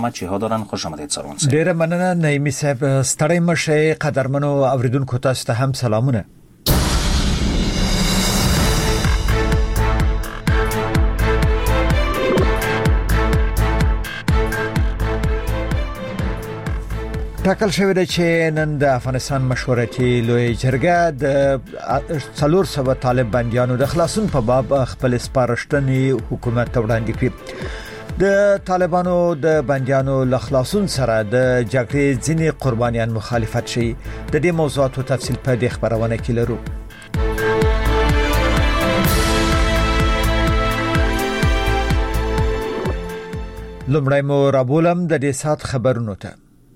چې هدارن خوش آمدید سروان صاحب. ډیره مننه نعیمی صاحب. ستړی مشه. قدرمنو اوریدونکو تاسو ته هم سلامونه. ټاکل شوی دی چې نن د افغانستان مشورتي لوی جرګه د 400 طالب بنديانو د خلاصون په باب خپل سپارښتنې حکومت ته وړاندې کړې. د طالبانو د بنديانو له خلاصون سره د جګړې ځینې قربانيان مخالفت شي. د دې موضوعاتو تفصیل په دې خبرونه کې لرو. لومړی مو رابولم د دې سات خبرونو ته.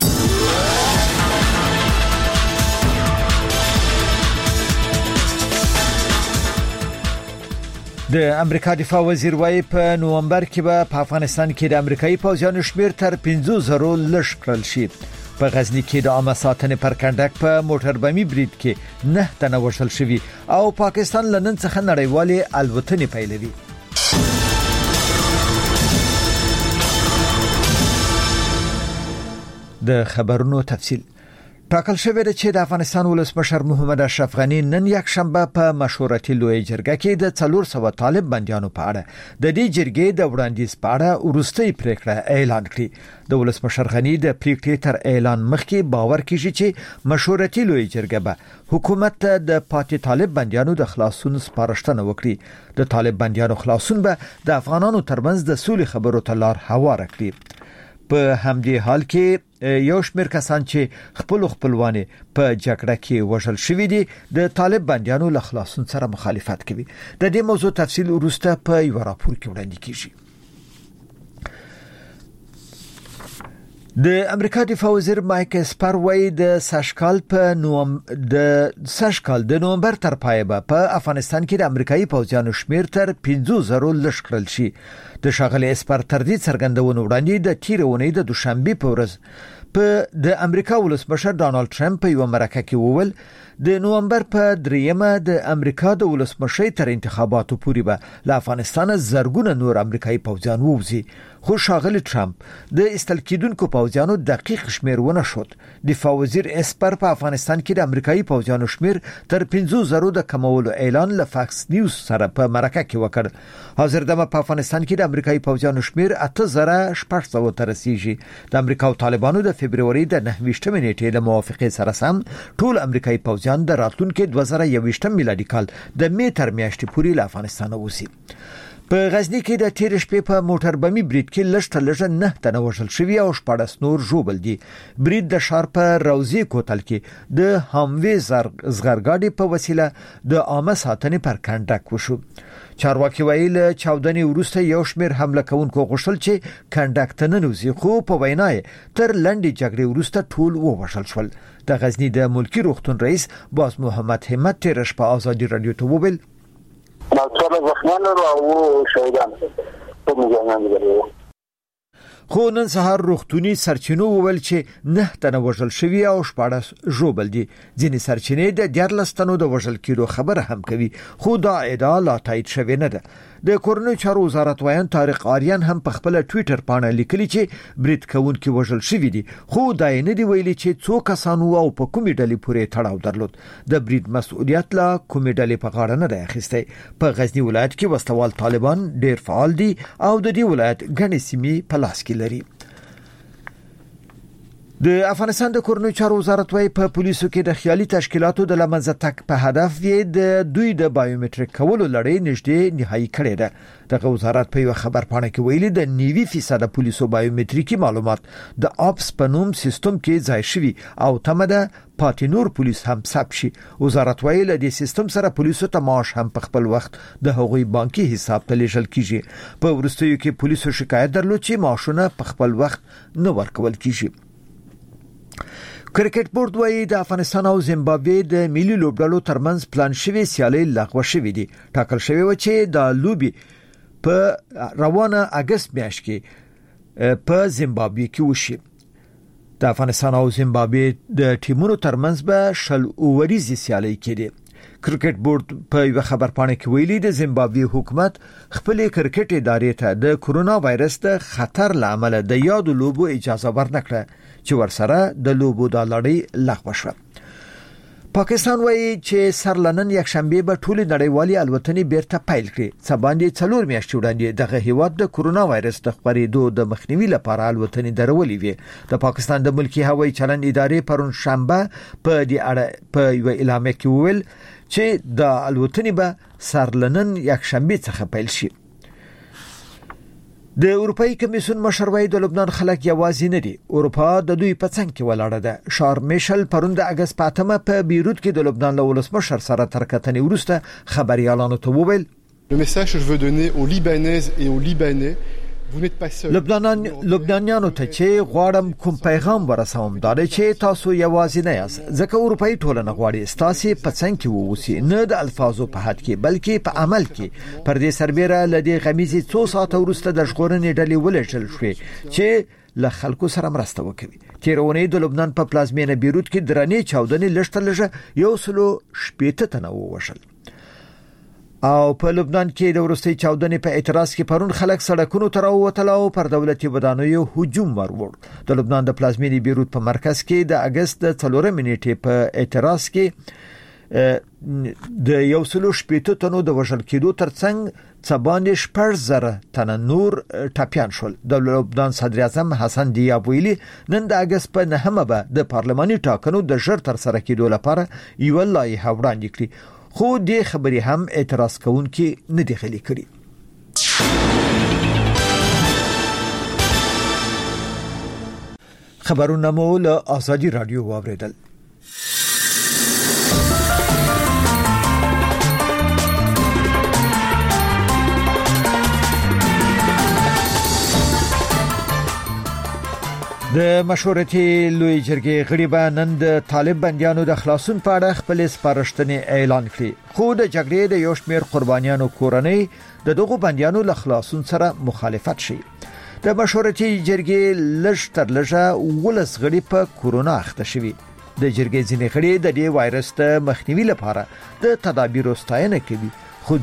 د امریکا دفاع وزیر وايي په نومبر کې په افغانستان کې د امریکایي پوځیانو شمیر تر 50,000 لږ کړل شي. په غزنی کې د عامه ساتنې پر کنډک په موټر بمي برید کې 9 تنه وژل شوي او پاکستان لنن څخه نړیوالې الوتنې پیلوي. د خبرونو تفصیل. ټاکل شوی دی چې د افغانستان ولسمشر محمد اشرف غنی نن یک شنبه په مشورتي لوی جرګه کې د 400 طالب بنديانو په اړه د دې جرګې د وړاندیز په اړه وروستۍ پریکړه اعلان کړه. د ولسمشر غنی د پریکړې تر اعلان مخکې باور کیږي چې مشورتي لوی جرګه به حکومت د پاتې طالب بنديانو د خلاصون سپارښتنه وکړي. د طالب بنديانو خلاصون به د افغانانو ترمنځ د سولې خبرو ته لار هواره کړي. په همدې حال کې یو شمېر کسان چې خپلوانه په جګړه کې وژل شوی دي د طالب بنديانو له خلاصون سره مخالفت کوي. د دې موضوع تفصیل وروسته په یو راپور کې وړاندې کیږي. د امریکا دفاع وزیر مایک اسپر وايي د سشکال د نومبر تر پای په افغانستان کې د امریکایي پوځیانو شمیر تر 50,000 لږ کړل شي. د شاغلي اسپر تر دې څرګندونه وړاندې د تیرونې د دوشنبه په ورځ په د امریکا ولسمشر ډانلډ ټرمپ په یو مرکه کې وویل د نومبر په 3مه د امریکا د ولسمشر تر انتخاباتو پورې به له افغانستان زرګونه نور امریکایي پوځیان ووزي. خو شاغلي ټرمپ د استل کېدونکو پوځیانو دقیق شمیر ونه شود. دفاع وزیر اسپر په افغانستان کې د امریکایي پوځیانو شمیر تر 50,000 د کمولو اعلان له فاکس نیوز سره په مرکه کې وکړ. حاضر دمه په افغانستان کې د امریکایي پوځیانو شمیر 8,600 ته رسیدي. د امریکا او طالبانو د فبرवरी د 9 نیټې له موافقې سره سم ټول امریکایي پوځیان د راتلونکو 2021 میلادي کال د می تر میاشتې پورې له افغانستان ووځي. په غزنی کې د تیر شپې په موټر بمي برید کې لږ 9 تنه وژل شوي او 14 نور ژوبل دي. برید د ښار په روزي کوتل کې د هموي زغرګاډي په وسیله د عامه ساتنې پر کنډک وشو. چارواکي ویل چاودنې وروسته یو شمېر حمله کوونکو غوښتل چې کنډک ته ننوځي خو په وینا تر لنډې جګړې وروسته ټول ووژل شول. د غزنی د ملکی روغتون رئیس باز محمد همت تیرش په ازادي رادیو ته وویل خو نن سهار روغتونی سرچینو وویل چې 9 تنه وژل شوي او 14 ژوبل دي. ځینې سرچینې د 14 تنو د وژل کېدو خبره هم کوي خو دا ادعا لا تایید شوې نه ده. د کورنۍ چارو وزارت وایي طارق آریان هم په خپل ټوئیټر باندې لیکلي چې برید کوونکي وژل شوي دي خو دا نه دی ویلي چې څو کسانو او په کومې ډلې پورې تړاو درلود. د برید مسؤلیت لا کومې ډلې په غاړه نه راخسته. په غزنی ولایت کې وسوال طالبان ډیر فعال دي او د دې ولایت غني سیمې په لاس کې لري. د افغانستان د کورنۍ چارو وزارت وايي په پولیسو کې د خیالي تشکیلاتو د لمنځه تک په هدف یې د دوی د بایومټریک کولو لړۍ نږدې نهایی کړې ده. دغه وزارت په یو خبر پاڼه کې ویلي د 90% پولیسو بایومټریکي معلومات د اپس په نوم سیستم کې ځای شوي او تمده پاتې نور پولیس هم ثبت شي. وزارت وايي د دې سیستم سره پولیسو ته معاش هم په خپل وخت د هغوی بانکي حساب ته لیږل کیږي. په ورستیو کې پولیسو شکایت درلود چې معاشونه په خپل وخت نه ورکول کیږي. کرکټ بورډ وايي د افغانستان او زیمبابوې د ملي لوبډلو ترمنځ پلان شوی سیالي لغوه شوې دي. ټاکل شوی و چې د لوبي په روانه اگست میاشت کې په زیمبابوې کې وشي. د افغانستان او زیمبابوې د ټیمونو ترمنځ به شل اوریزي سیالي کېږي. کرکټ بورډ په یو خبرپاڼه کې ویلي د زیمبابوې حکومت خپل کرکټ ادارې ته د کورونا وایرس د خطر لامل د یادو لوبو اجازه ورنکړه چې ورسره د لوبو د لړۍ لغوه شوه. پاکستان وایي چې سرلنن یک شنبه به ټول نړیوالي الوتنې بیرته پیل کړي. سباندې 4 میاشتې وړاندې دغه هیواد د کورونا وایرس د خپرېدو د مخنیوي لپاره الوتنې درولې وې. د پاکستان د ملکی هوایي چلند ادارې پرون شنبه په دې اړه په یو اعلامیه کې وویل چې د الوتنې به سرلنن یک شنبه څخه پیل شي. د اروپאי کمیسیون مشروعي د لبنان خلک یوازې نه دي. اروپا د دوی په څنګ کې ولاړه ده. شارل میشل پرون د اگست په 8 په بیروت کې د لبنان له ولسمشر سره تر کتنې وروسته خبريالانو ته وویل: Le message que je veux donner aux Libanaises et aux Libanais, vous n'êtes pas seuls. لبنانیانو ته چې غواړم کوم پیغام ورسوم دا دی چې تاسو یوازې نه یاست. ځکه اروپאי ټولنه غواړي تاسو په څنګ کې ووسی، نه د الفاظو په حد کې بلکې په عمل کې. پر دې سربېره لدی غمیزي 2 ساعت وروسته د ژغورنې ډلې ولېږل شوې چې له خلکو سره مرسته وکړي. تیرونې د لبنان په پلازمینه بیروت کې درنې چاودنې لږه 160 تنه ووژل. او په لبنان کې د ورستي چاودنې په اعتراض کې پرون خلک سړکونو ته راووتل او پر دولتي ودانیو هجوم ورور. د لبنان د پلازمینې بیروت په مرکز کې د اگست 4 نیټې په اعتراض کې د 160 تنو د وژل کېدو ترڅنګ څبانې 10,000 تنه نور ټاپیان شول. د لبنان صدر اعظم حسن دیاب ویلي نن د اگست په 9 به د پارلماني ټاکنو د ژر تر سره کېدو لپاره یو لایحه وړاندې کړي. خو دې خبرې هم اعتراض کوونکي نه دي غلي کړي. خبرونه مو له آزادي رادیو واوریدل. د مشورتي لوی جرګې غړي به نن د طالب بنديانو د خلاصون په اړه خپل سپارښتنې اعلان کړي. خو د جګړې د یو شمېر قربانیانو کورنۍ د دغو بنديانو له خلاصون سره مخالفت شي. د مشورتي جرګې لږ تر لږه 12 غړي په کورونا اخته شوي. د جرګې ځینې غړي د دې وایرس د مخنیوي لپاره د تدابیرو ستاینه کوي. خو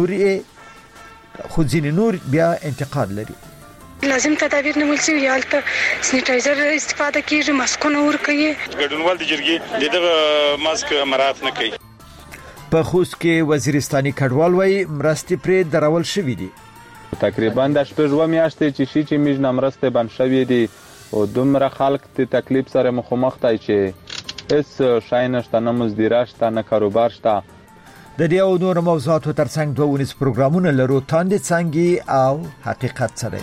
ځینې نور بیا انتقاد لري. لازم تدابیر نیول شوي یالته سینیټایزر استفاده کیږي، ماسکونه ورکوي. ګډونوال د جرګې دغه ماسک مراعات نه کوي. په خوست کې وزیرستاني کډوال وایي مرستې پرې درول شوې دي. تقریبا د 8 میاشتې چې میږ نمرسته بند شوې دي او دومره خلک د تکلیف سره مخامخ دي چې هیڅ شای نشته، نه مزدوره شته، نه کاروبار شته. د دې او نور موضوعاتو ترڅنګ 2 پروګرامونه لرو. تاندې څنګه او حقیقت سره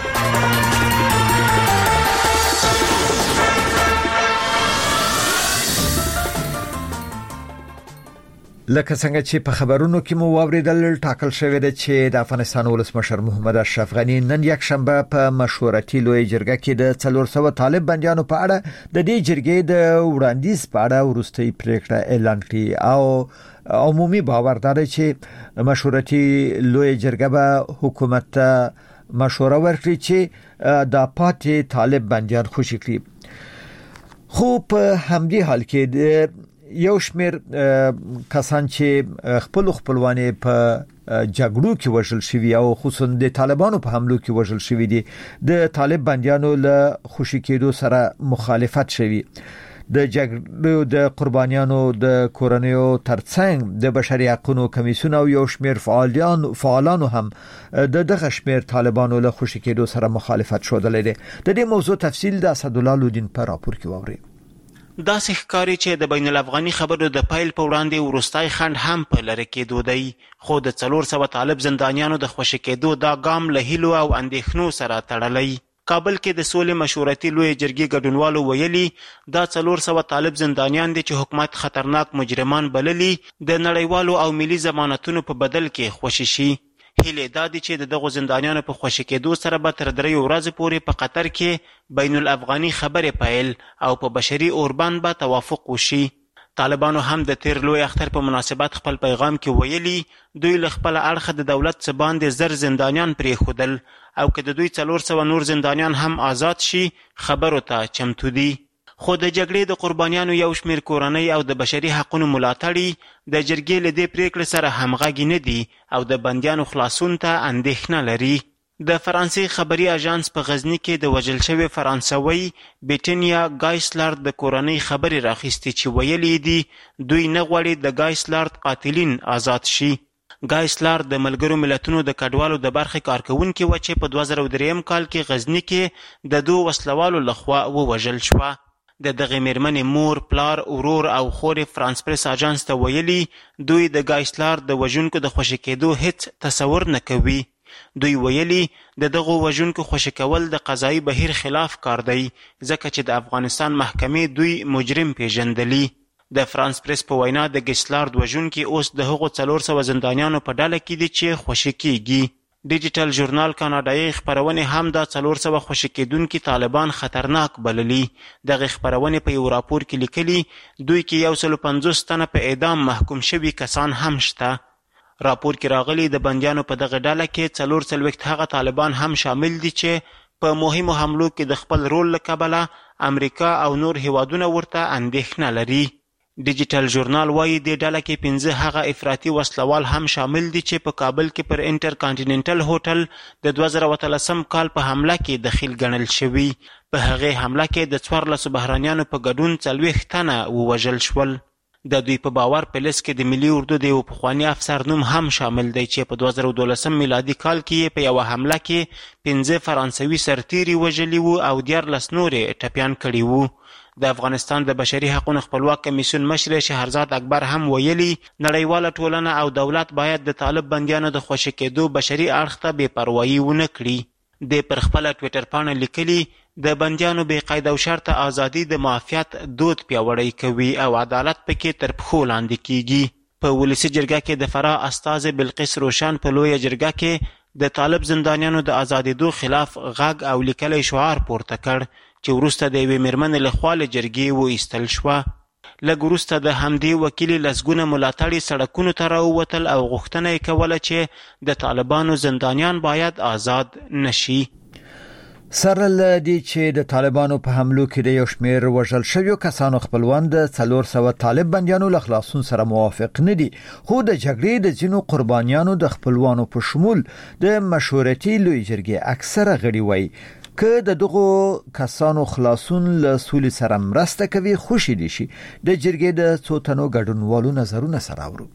لکه څنګه چې په خبرونو کې مو واوریدل ټاکل شوی دی چې د افغانستان ولسمشر محمد اشرف غنی نن یک شنبه په مشورتي لوی جرګه کې د 400 طالب بنديانو په اړه د دې جرګې د وړاندیز په اړه ورستۍ پریکړه اعلان کړي. او عمومي باور دی چې مشورتي لوی جرګه به حکومت ته مشوره ورکړي چې د پاتې طالب بنديان خوشي کړي. خو په همدې حال کې یو شمیر کسان چې خپلوانې په جګړو کې وژل شوی او خصوصا د طالبانو په حملو کې وژل شوی دي د طالب بنديانو له خوشي کېدو سره مخالفت شوی. د جګړو د قربانیانو د کورنیو ترڅنګ د بشري حقوقو کمیسیون او یو شمیر فعالانو هم دغه شمیر طالبانو له خوشي کېدو سره مخالفت شودل دي. د دې موضوع تفصیل د اسدالله لودین په راپور کې ووري. دا ښکاري چې د بین الافغاني خبرو د پایل په وړاندې ورستای خند هم په لری کېدو دی. خو د 400 طالب زندانیانو د خوشي کېدو دا ګام له هیلو او اندېښنو سره تړلی. کابل کې د سولې مشورتي لوی جرګې ګډونوالو ویلي دا 400 طالب زندانیان دي چې حکومت خطرناک مجرمان بللي د نړیوالو او ملي ضمانتونو په بدل کې خوشي شي. هیله دا دي چې دغه زندانیانو په خوشي کېدو سره به تر 3 ورځې پورې په قطر کې بین الافغاني خبرې پیل او په بشري اوربان به توافق وشي. طالبانو هم د تیر لوی اختر په مناسبت خپل پیغام کې ویلي دوی له خپل اړخه د دولت څخه باندې زر زندانیان پرې خودل او که د دوی 400 نور زندانیان هم آزاد شي خبرو ته چمتو دي. خو د جګړې د قربانیانو یو شمېر کورنۍ او د بشري حقونو ملاتړي د جرګې له دې پریکړې سره همغږي نه دي او د بندیانو خلاصون ته اندېښنه لري. د فرانسې خبري اژانس په غزني کې د وژل شوي فرانسوي بیټنیا ګایسلارد د کورنۍ خبرې راخیستې چې ویلي دي دوی نه غواړي د ګایسلارد قاتلین آزاد شي. ګایسلارد د ملګرو ملتونو د کډوالو د برخې کارکوونکې وه چې په 2003 کال کې غزني کې د 2 وسلوالو لخوا ووژل شوه. د دغې مېرمنې مور، پلار، ورور او خورې فرانس پریس اژانس ته ویلي دوی د ګایسلارد د وژونکو د خوشي کېدو هیڅ تصور نه کوي. دوی ویلي د دغو وژونکو خوشي کول د قضایي بهیر خلاف کار دی ځکه چې د افغانستان محکمې دوی مجرم پیژندلی. د فرانس پریس په وینا د ګیسلارد وژونکي اوس د هغو 400 زندانیانو په ډله کې دي چې خوشي کیږي. ډیجیټل ژورنال کاناډایي خپرونې هم دا 400 خوشي کیدونکي طالبان خطرناک بللي. دغه خپرونې په یو راپور کې لیکلي دوی کې 150 تنه په اعدام محکوم شوي کسان هم شته. راپور کې راغلي د بندیانو په دغه ډله کې 44 هغه طالبان هم شامل دي چې په مهمو حملو کې د خپل رول له کبله امریکا او نور هیوادونه ورته اندېښنه لري. ډیجیټل ژورنال وایي دې ډله کې 15 هغه افراطي وسلوال هم شامل دي چې په کابل کې پر انټر کانټیننټل هوټل د 2013 کال په حمله کې دخیل ګڼل شوي. په هغې حمله کې د 14 بهرانیانو په ګډون 40 تنه ووژل شول. د دوی په باور په لیست کې د ملي اردو د یو پخواني افسر نوم هم شامل دی چې په 2012 میلادي کال کې په یوه حمله کې 15 فرانسوي سرتیري وژلي وو او 14 نورې ټپیان کړي وو. د افغانستان د بشري حقونو خپلواک کمیسیون مشر شهرزاد اکبر هم ویلي نړیواله ټولنه او دولت باید د طالب بندیانو د خوشي کېدو بشري اړخ ته بې پروایي ونه کړي. د پر خپله ټویټر پاڼه لیکلي د بندیانو بې قید او شرطه ازادي د معافیت دود پیاوړی کوي او عدالت پکې تر پښو لاندې کیږي. په ولسي جرګه کې د فراه استازې بلقیس روشن په لویه جرګه کې د طالب زندانیانو د ازادېدو خلاف غږ او لیکلی شعار پورته کړ چې وروسته د یوې مېرمنې لخوا له جرګې وایستل شوه. لږ وروسته د همدې وکیلې لسګونه ملاتړي سړکونو ته راووتل او غوښتنه یې کوله چې د طالبانو زندانیان باید آزاد نشي. سره له دې چې د طالبانو په حملو کې د یو شمېر وژل شویو کسانو خپلوان د 400 طالب بندیانو له خلاصون سره موافق نه دي، خو د جګړې د ځینو قربانیانو د خپلوانو په شمول د مشورتي لوی جرګې اکثره غړي وایي که د دغو کسانو خلاصون له سولې سره مرسته کوي خوشي دي شي. د جرګې د څو تنو ګډونوالو نظرونه سره اورو.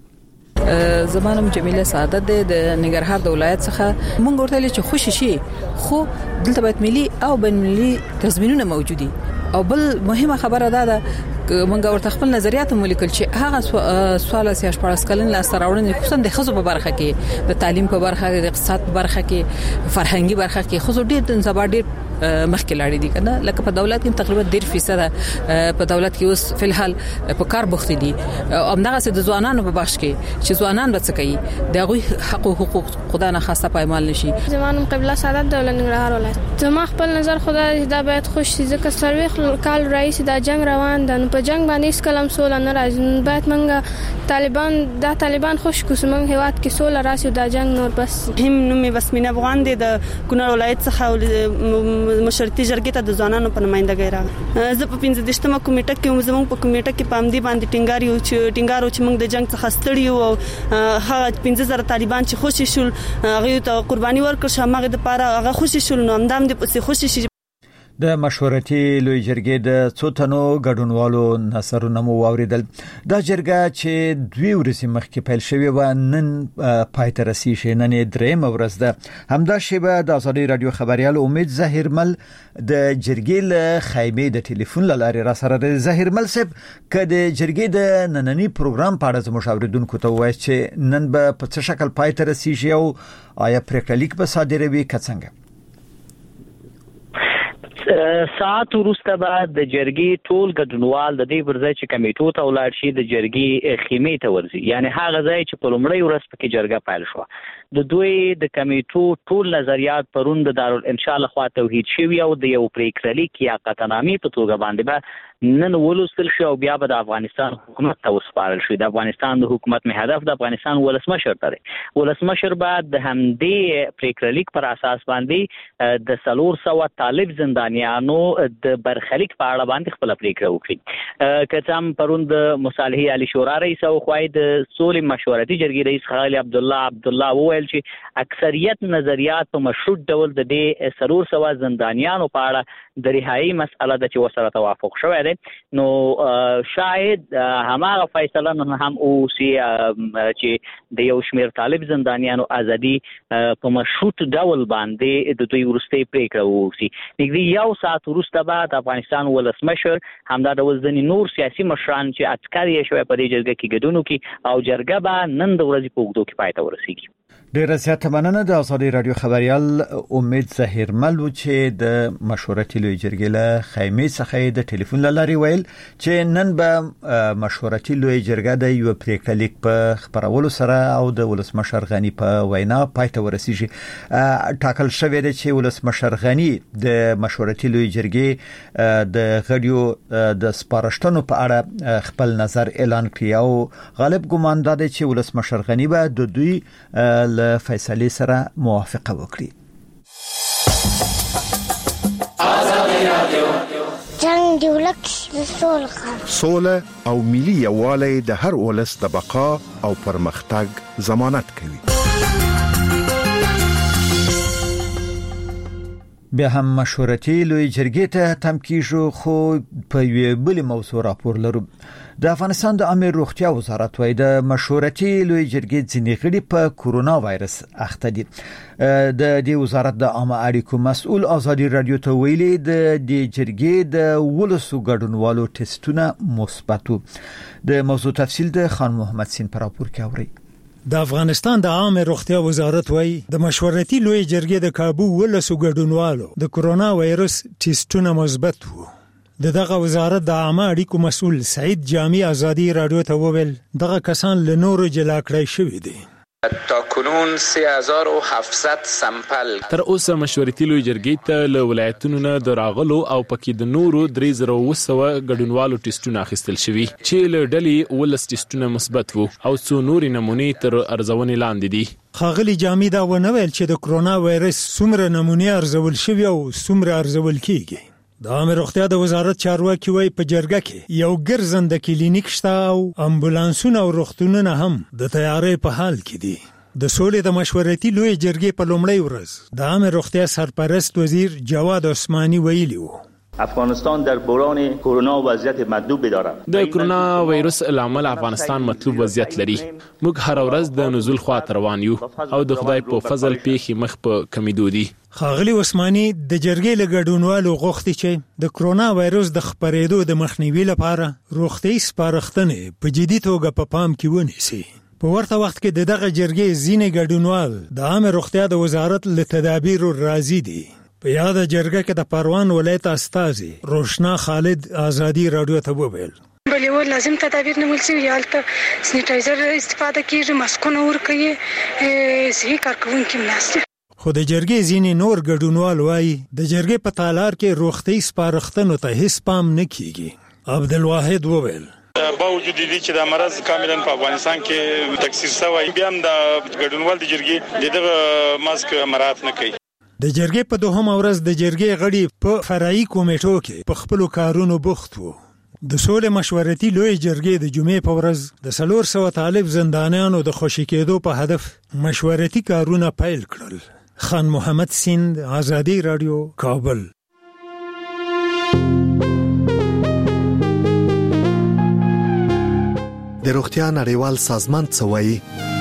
زمانم جمیله سعادت د ننګرهار د ولایت څخه مونږ ورته چې خوشي شي خو دلته باید ملي او بین ملي تضمینونه موجودي. او بل مهمه خبره ده مونږ ورته خپل نظریات مولیکل چې هغه سوال سیاش پارس کلن لا سراوړنې خصوصا د خزو په برخه کې د تعلیم په برخه کې د اقتصاد په برخه کې فرهنګي برخه کې خزو ډېر زبر ډېر مخکې لاړې دي کنه لکه په دولت کې تقریبا 1.5% په دولت کې اوس په الحال په کار بوخت دي. همدغه څه د ځوانانو په بخش کې چې ځوانان به څه کوي دغه حق او حقوق خدای نه خاصه پایمال نشي. زمانم قبله سعادت د ننګرهار ولایت زما خپل نظر خدای دا باید خوش شي ځکه سروي کال رئیس دا جنگ روان ده په جنگ باندې کلم سول نه راځي باید منګه طالبان خوش کوسمن هواد کې سول راسي دا جنگ نور بس هم نومي بسمینه افغان دي د کونړ ولایت څخه مشورتي جرګې ته د ځوانانو په نمائندګۍ راغلم. زه په 15مه کمیټه کې زموږ په کمیټه کې پام دی باندې ټینګار چې موږ د جنگ څخه ستړي یو او هغه 15000 طالبان چې خوشي شول هغه ته قرباني ورکړ شماغه د پاره هغه خوشي شول نو همدام د پسې خوشي شي. د مشورتي لوی جرګې د څو تنو ګډونوالو نظرونه مو واوریدل. دا جرګه چې 2 ورځې مخکې پیل شوې و نن پای ته رسیږي. نن درېمه ورځ ده. همدا شیبه د ازادي رادیو خبريال امید ظاهرمل د جرګې له خیمې د ټلیفون لارې را سره د ظاهرمل صاحب کله د جرګې د نننی پروګرام په اړه زموږ اوریدونکو ته وایي چې نن به په څه شکل پای ته رسیږي او آیا پریکړه لیک به صادروي کڅنګ ساعت وروسته بعد د جرګې ټول ګډونوال د دې ورځې چې کمیټو ته ولاړ شي د جرګې خیمې ته ورځي یعنی هغه ځای چې په لومړۍ ورځ پکې جرګه پیل شو. د دوی د کمیټو ټول نظریات پرون د دارالانشاء لخوا توحید شوی او د یو پریکړه لیک یا قطعنامې په توګه باندې نن ولوستل شو او بیا به د افغانستان حکومت ته وسپارل شو. د افغانستان د حکومت می هدف د افغانستان ولسمشر دی. ولسمشر بعد د همدې پریکړلیک پر اساس باندې د 300 طالب زندانیانو د برخلیک په اړه باندې خپل پریکړه وکړي. کتم پروند مصالحه علی شورا رئیس او خوای د سولې مشورتي جرګې رئیس خالد عبدالله وویل چې اکثریت نظریات په مشروط ډول د دې 300 زندانیانو په اړه د رهایی مسأله د چې وسره توافق شوی دی. نو شاید هماغه فیصله نه هم او سی چې د یو شمیر طالب زندانیانو ازادي په مشروط ډول باندې د دوی ورستي پریکړه وسی. نږدې یو ساعت وروسته بعد افغانستان ولسمشر همدا ډول ځنی نور سیاسي مشران چې اټکل یې شوی په دې جرګه کې ګډون کوي او جرګه به نن د ورځې په وګړو کې پای ته ورسیږي. ډیره زیاته مننه د ازادي رادیو خبريال امید ظهیرمل چې د مشورتي لوی جرګې له خیمې څخه د ټلیفون لاري ویل چې نن به مشورتي لوی جرګه د یو پریکړلیک په خبرولو سره او د ولسمشر غنی په وینا پای ته ورسیږي. ټاکل شوی دی چې ولسمشر غنی د مشورتي لوی جرګې د غړیو د سپارښتنو په اړه خپل نظر اعلان کړي او غالب ګمان ده چې ولسمشر غنی به د دوی فیصله سره موافقه وکړي. جنگ دی ولک سوله او ملي یووالی د هر ولس د بقا او پرمختګ ضمانت کوي. بیا هم مشورتي لوی جرګې ته تم کیږي خو په یوه بل موضوع راپور لرو. د افغانستان د عامه روغتیا وزارت وايي د مشورتي لوی جرګې ځینې غړي په کورونا وایرس اخته دي. د دې وزارت د عامه اړیکو مسؤل ازادي رادیو ته ویلي د دې جرګې د ولسو ګډونوالو ټیسټونه مثبت. د موضوع تفصیل د خان محمد سین پر راپور کې اوري. د افغانستان د عامه روغتیا وزارت وايي د مشورتي لوی جرګې د کابو ولسو ګډونوالو د کورونا وایرس ټیسټونه مثبت وو. دغه وزارت د عامه اړیکو مسؤل سعید جامی ازادي رادیو ته وویل دغه کسان له نورو جلا کړی شوی دي. تاکنون 3700 سمپل تر اوسه مشورتي لوی جرګې ته له ولایتونو نه دراغلو او پکې د نورو 3200 ګډونوالو ټیسټونه اخیستل شوي چې له ډلې ولس ټیسټونه مثبت وو او څو نوري نمونې تر ارزونې لاندې دي. خاغلی جامی دا ونه ویل چې د کرونا وایرس څومره نمونې ارزول شوي او څومره ارزول کیږي. د عامه روغتیا د وزارت چارواکي وايي په جرګه کې یو ګرځنده کلینیک شته او امبولانسونه او روغتونونه هم د تیارې په حال کې دي. د سولې د مشورتي لوی جرګې په لومړۍ ورځ د عامه روغتیا سرپرست وزیر جواد عثماني ویلي وو افغانستان در بحران کرونا وضعیت مطلوب دارد. د کرونا وایرس لامل افغانستان مطلوب وضعیت لري. موږ هر ورځ د نزول خواته روان یو او د خدای په فضل پیښې مخ په کمیدو دي. خاغلی عثماني د جرګې له ګډونوالو غوښتي چې د کرونا وایرس د خپرېدو د مخنیوي لپاره روغتي سپارښتنې په جدي توګه په پام کې ونیسي. په ورته وخت کې دغه جرګې ځینې ګډونوال د عامه روغتیا د وزارت له تدابیرو راضي دي. په یاد جرګه کې د پروان ولایت استازي روشنا خالد ازادي رادیو ته وویل بلې ول لازم تدابیر نیول شوي یالته سینیټایزر استفاده کیږي ماسکونه ورکوي صحیح کارکونکي ناشته. خو د جرګې ځینې نور ګډونوال وايي د جرګې په تالار کې روغتي سپارښتنو ته هیڅ پام نه کیږي. عبدالواحد وویل باوجود دې چې د مرض کاملا په افغانستان کې تکثیر شوی بیا هم د ګډونوال د جرګې دغه ماسک مراعات نه کوي. د جرګې په دوهمه ورځ د جرګې غړي په فرعي کمیټو کې په خپل کارونو بوخت وو. د سولې مشورتي لوی جرګې د جمعې په ورځ د 300 طالب زندانیانو د خوشی کېدو په هدف مشورتي کارونه پیل کړل. خان محمد سیند ازادي رادیو کابل. د روغتیا نړیوال سازمان څه وایي؟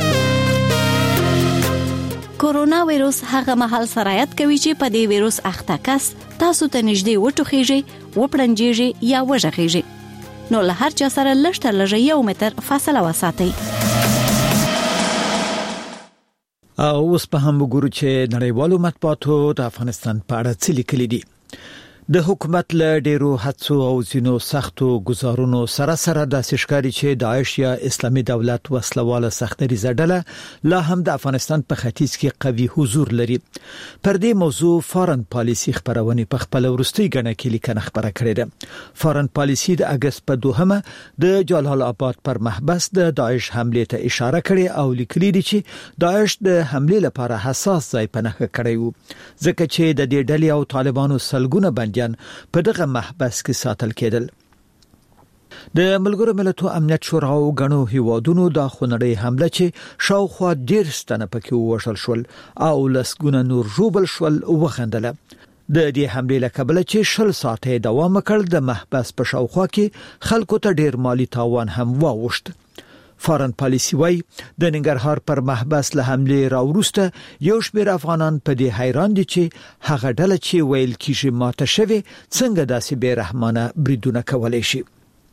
کورونا وایرس هغه مهال سرایت کوي چې په دې وایرس اخته کس تاسو ته نږدې وټوخیږي، وپړنجیږي یا وژغیږي. نو له هر چا سره لږ تر لږه 1 متر فاصله وساتئ. اوس په هم وګورو چې نړیوالو مطبوعاتو د افغانستان په اړه څه لیکلي دي. د حکومت له ډیرو هڅو او ځینو سختو گزارونو سره د ښکاری چې داعش یا اسلامي دولت وسلواله سختري ډله لا هم د افغانستان په ختیځ کې قوي حضور لري. پر دې موضوع فارن پالیسی خبرونه په خپل ورستي غنه کې لیکنه خبره کړې ده. فارن پالیسی د اگست په 2 د جلال آباد پر محبس د داعش حمله ته اشاره کړې او لیکلي دي چې داعش د حمله لپاره حساس ځای پناه کړی وو ځکه چې د دې ډلې او طالبانو سلګونه بنديان په دغه محبس کې ساتل کېدل. د ملګرو ملتونو امنیت شورا او غنو هیوادونو د خونړۍ حمله چې شاوخوا 10 تنه پکې وژل شول او لسګونه نور ژوبل شول وخندله. د دې حمله لکبل چې 20 ساعته دوام وکړ د محبس په شاوخوا کې خلکو ته ډیر مالی تاوان هم واوښت. فارن پالیسی وای د ننګرهار پر محبس له حمله راوروسته یو شمېر افغانان په دې حیران دي چې هغه ډله چې ویل کیږي ماته شوی څنګه داسې بے رحمانه بریدونه کولای شي.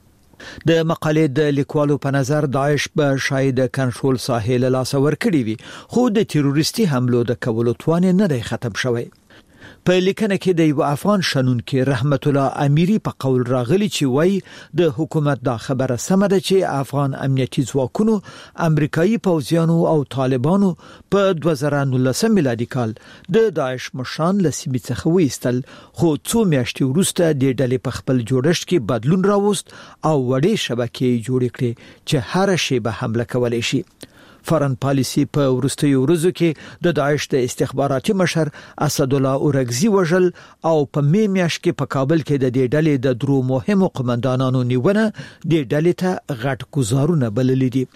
د مقالې د لیکوالو په نظر داعش په شاید کنټرول ساحل لاس ور کړی وي خو د تروریستي حملو د کولو توان نه دی ختم شوی. په لیکنه کې د یو افغان شنونکو رحمت الله امیری په قول راغلی چې وای د حکومت دا خبره سمه ده چې افغان امنیتي ځواکونو امریکایي پوځیانو او طالبانو په 2019 میلادي کال د داعش مشان لسیمې څخه وېستل خو څو میاشتې وروسته د ډلې په خپل جوړښت کې بدلون راوست او وړې شبکې جوړې کړې چې هر شی به حمله کولای شي. فارن پالیسی په ورستیو ورځو کې د داعش د استخباراتي مشر اسد الله اورګزي وژل او په میاشت کې په کابل کې د دې ډلې د درو مهمو قومندانانو نیونه د ډلې ته غټ گزارونه بللي دي.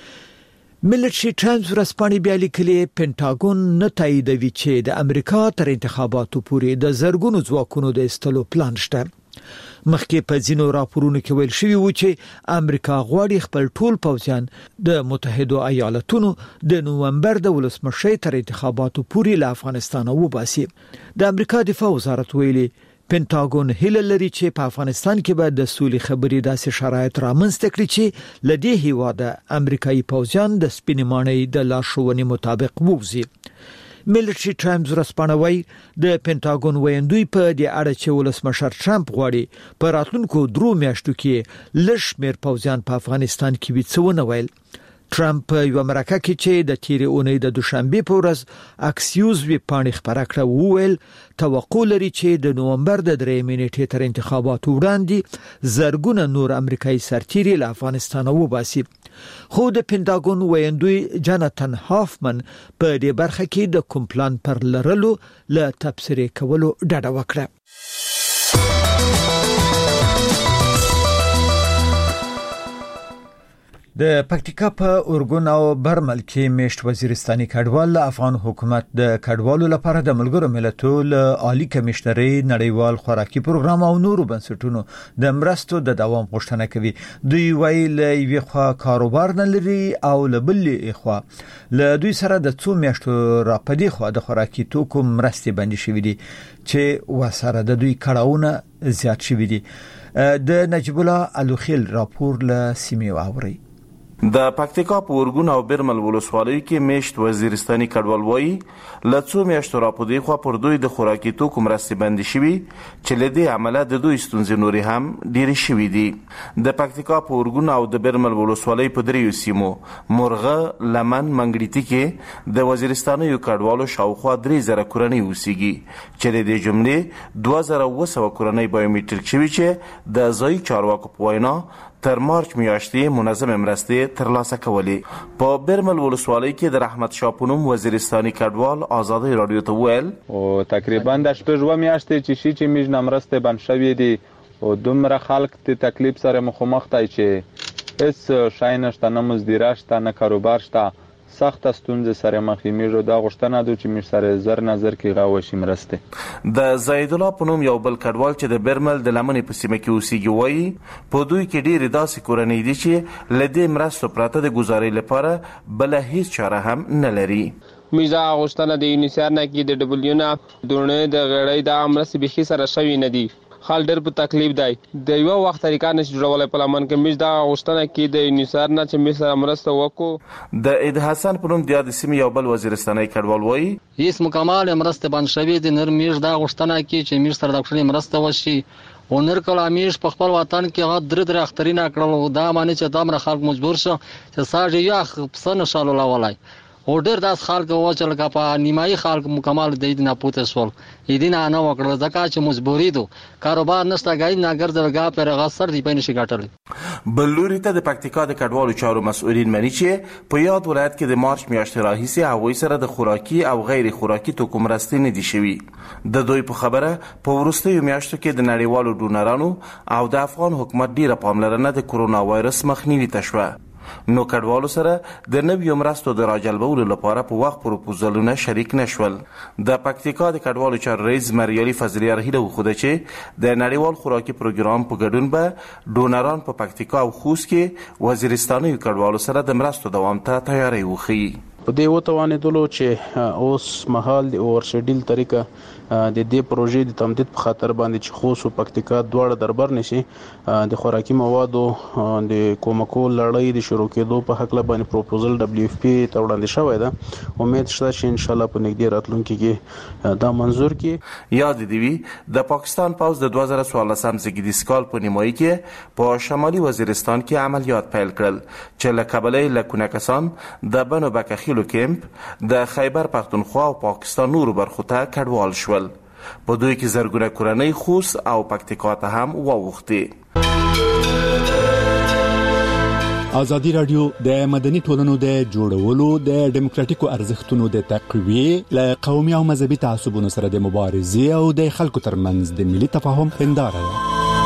ملټري ټایمز ورځپاڼې بیا لیکلي پینټاګون نه تاییدوي چې د امریکا تر انتخاباتو پورې د زرګونو ځواکونو د استلو پلان شته. مخکې په ځینو راپورونو کې ویل شوی و چې امریکا غواړي خپل ټول پوځیان د متحده ایالاتونو د نومبر د ولسمشۍ تر انتخاباتو پورې له افغانستان وباسي. د امریکا دفاع وزارت ویلي پینټاګون هیله لري چې په افغانستان کې به د سولې خبرې داسې شرایط رامنځته کړي چې لدې هیواده امریکایي پوځیان د سپینمانۍ د لارښوونې مطابق ووزي. ملټري ټایمز ورځپاڼه وایي د پینټاګون ویندوی په دې اړه چې ولسمشر ټرمپ غواړي په راتلونکو 3 میاشتو کې لږ پوځیان په افغانستان کې وڅونه ویل. ټرمپ یو مرکه کې چې د تیرې اونۍ د دوشنبه په ورځ اکسیوز وی پاڼې خبره کړه وویل توقع لري چې د نومبر د 3 نیټې تر انتخاباتو وړاندې زرګونه نور امریکایي سرتیري له افغانستان وباسي. خو د پینټاګون ویندوی جاناتن هافمن په دې برخه کې د کوم پلان پر لرلو له تبصرې کولو ډډه وکړه. د پکتیکا په اورګون او برمل کې میشت وزیرستاني کډوال افغان حکومت د کډوالو لپاره د ملګرو ملتونو عالی کمشنري نړیوال خوراکي پروګرام او نورو بنسټونو د مرستو د دوام غوښتنه کوي. دوی ویل یوه خوا کاروبار نه لري او لبلې خوا له دوی سره د څو میاشتو راپدې خوا د خوراکي توکو مرستې باندې شوې دي چې وسره د دوی کړهونه زیات شوې دي. د نجیب الله الوخیل راپور له سیمې واوري. د پکتیکا په اورګون او برمل ولسوالۍ کې میشت وزیرستاني کډوال وایي له څو میاشتو راپدې خوا پر دوی د خوراکي توکو مرستې بندي شوي چې له دې امله د دوی ستونزې نورې هم ډېرې شوي دي. د پکتیکا په اورګون او د برمل ولسوالۍ په دریو سیمو مرغه، لمن، منګړیتي کې د وزیرستانیو کډوالو شاوخوا 3000 کورنۍ اوسېږي چې د دې جملې 2700 کورنۍ بایومټریک شوي چې د ځایي چارواکو په وینا تر مارچ میاشتې منظم مرستې ترلاسه کولې. په برمل ولسوالۍ کې د رحمت شاه پونم وزیرستاني کډوال آزادۍ رادیو ته ویل او تقریبا د شپږ میاشتې چې میږ مرستې بند شوې دي او دومره خلک د تکلیف سره مخامخ دي چې هیڅ شای نشته، نه مزدوره شته، نه کاروبار شته، سخت ستونزې سره مخ میږو. دا غوښتنه ده چې موږ سره زر نظر کې غواړي مرسته. د زید الله پونم یو بل کډوال چې د برمل د لمنې په سیمه کې اوسېږي وایي په دوی کې ډېرې داسې کورنۍ دي چې له دې مرستو پرته د ګزارۍ لپاره بله هیڅ چاره هم نه لري. موږ دا غوښتنه د یونیسر نه کې د ډبلیو نه دونه د غړۍ د مرستې بخي سره شوي نه دي حال ډېر په تکلیف دی د یو وخت طریقه نشي جوړولای په لمن کې مش دا غوښتنه کې د نثار نه چې مش سره مرسته وکړو د اید حسن په نوم د سیمې یو بل وزیرستاني کډوال وایي هیڅ مکمل مرسته باندې شوی د نر میش دا غوښتنه کې چې مش سره د خپل مرسته وشي ونر کله امیش په خپل وطن کې غد در اخترینه کړل دا معنی چې دا مر خلک مجبور شو چې ساجه یا پسنه شالو لا ولای او ډېر داس خلک وچل کا په نیمایي خلک مکمل د دې نه پوتې سول دې نه نه وکړل ځکه چې مجبوری دو کاروبار نشته غاړي نه ګرځلګا پر غسر دی پېنه شي ګټل بلوري ته د پکتیکا د کډوالو چارو مسؤلین مني چې په یاد ولایت کې د مارچ میاشتې راهیسې هغوی سره د خوراکي او غیر خوراکي توکو مرستې نه دي شوي د دوی په خبره په وروستیو میاشتو کې د نړیوالو ډونرانو او د افغان حکومت ډیره پاملرنه د کرونا وایرس مخنیوي ته شوه نو کډوالو سره د نویو مرستو د راجلبولو لپاره په وخت پروپوزالونه شریک نشول د پکتیکا د کډوالو چارو رئیس مریالي فضلي هیله وخوده چې د نړیوال خوراکي پروګرام په ګډون به ډونران په پکتیکا او خوست کې وزیرستاني کډوالو سره د مرستو دوام ته تیاری وخی په دې وتوانېدلو چې اوس مهال د اورشډیل طریقه د دې پروژې د تمدید په خاطر باندې چې خوست او پکتیکا دواړه دربر نشي د خوراکي موادو د کومکو لړۍ د شروع کېدو په حق له باندې پروپوزل WFP ته وړاندې شوی ده امید شته چې ان شاء الله په نږدې راتلونکي کې دا منظور کې یاد دی وی د پاکستان پوز د 2014 زیږدیز کال په نیمایي کې په شمالي وزیرستان کې عملیات پیل کړل چې له کابل له کونکسان د بنو بکخیلو کیمپ د خیبر پختونخوا او پاکستان نورو برخو ته کډوال شول په دوی کې زرګونه کورنۍ خوست او پکتیکا ته هم واوښتي ازادي رادیو د مدني ټولنو د جوړولو د دیموکراتیکو ارزښتونو د تقویې له قومي او مذهبي تعصبونو سره د مبارزې او د خلکو ترمنځ د ملي تفاهم هنداره ده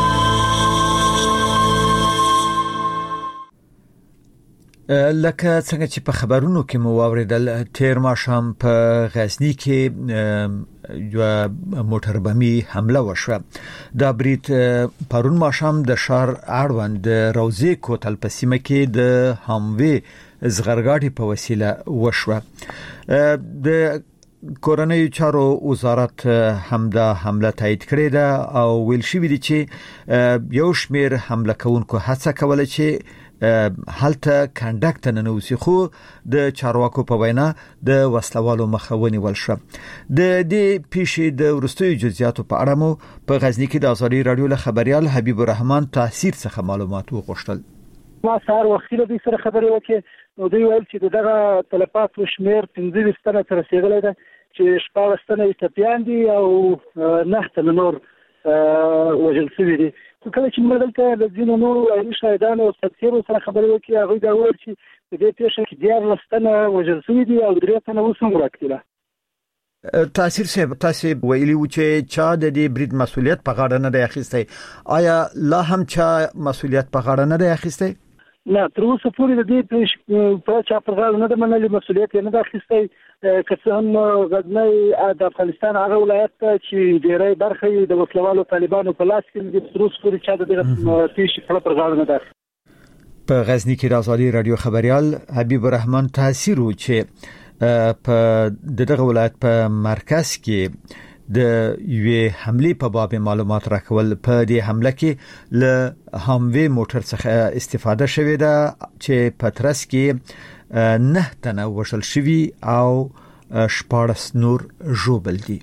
لکه څنګه چې په خبرونو کې مو واوریدل تیر ماښام په غزنی کې یو موټر بمي حمله وشوه دا برید پرون ماښام د شهر اړوند د روزي کوتل په سیمه کې د هموي زغرګاټي په وسیله وشوه د کورنۍ چارو وزارت همدا حمله تایید کړې ده او ویل شوی دی چې یو شمیر حمله کوونکو هڅه کوله چې هلته کنډکټ نه نوسی خو د چارواکو په وینا د وسلوالو مخاوني ولشه د دې پیښې د ورستیو جزئیاتو په اړه مو په غزنی کې د ازادي رادیو له خبريال حبیب الرحمن تاثیر څخه معلومات وغوښتل ما سار وختي د سره خبرې وکړې نو دوی ویل چې دغه تلفات شمیر 15 ستنه تر رسیدلې ده چې شپږ ستنه ایتپیان دي او 9 تنه نور وژل شوي دي کله چې موږ دلته د ځینو نورو شاهدانو او سکتورو سره خبرې وکړې هغوی دا وویل چې د دې پیښې کې 14 تنه وژل شوي دي او 3 تنه اوس هم راکړي تاثیر صاحب تاسو ویلي و چې چا د دې برید مسولیت په غاړه نه دی اخیستی آیا لا هم چا مسولیت په غاړه نه دی اخیستی نه تر اوسه پورې د دې پیښې په چا په غاړه نه دی منلي مسولیت یې نه دی اخیستی که څه هم غزنی د افغانستان هغه ولایت چې ډېری برخه د وسلوالو طالبانو په لاس کې دي تر اوسه پورې چا د دې پیښې په غاړه نه دی په غزنی کې د ازادي رادیو خبريال حبیب الرحمن تاثیر و چې په دغه ولایت په مرکز کې د یوې حمله په باب معلومات راکول په دې حمله کې له هموي موټر څخه استفاده شوې ده چې په ترڅ کې 9 تنه وژل شوي او 14 نور ژوبل دي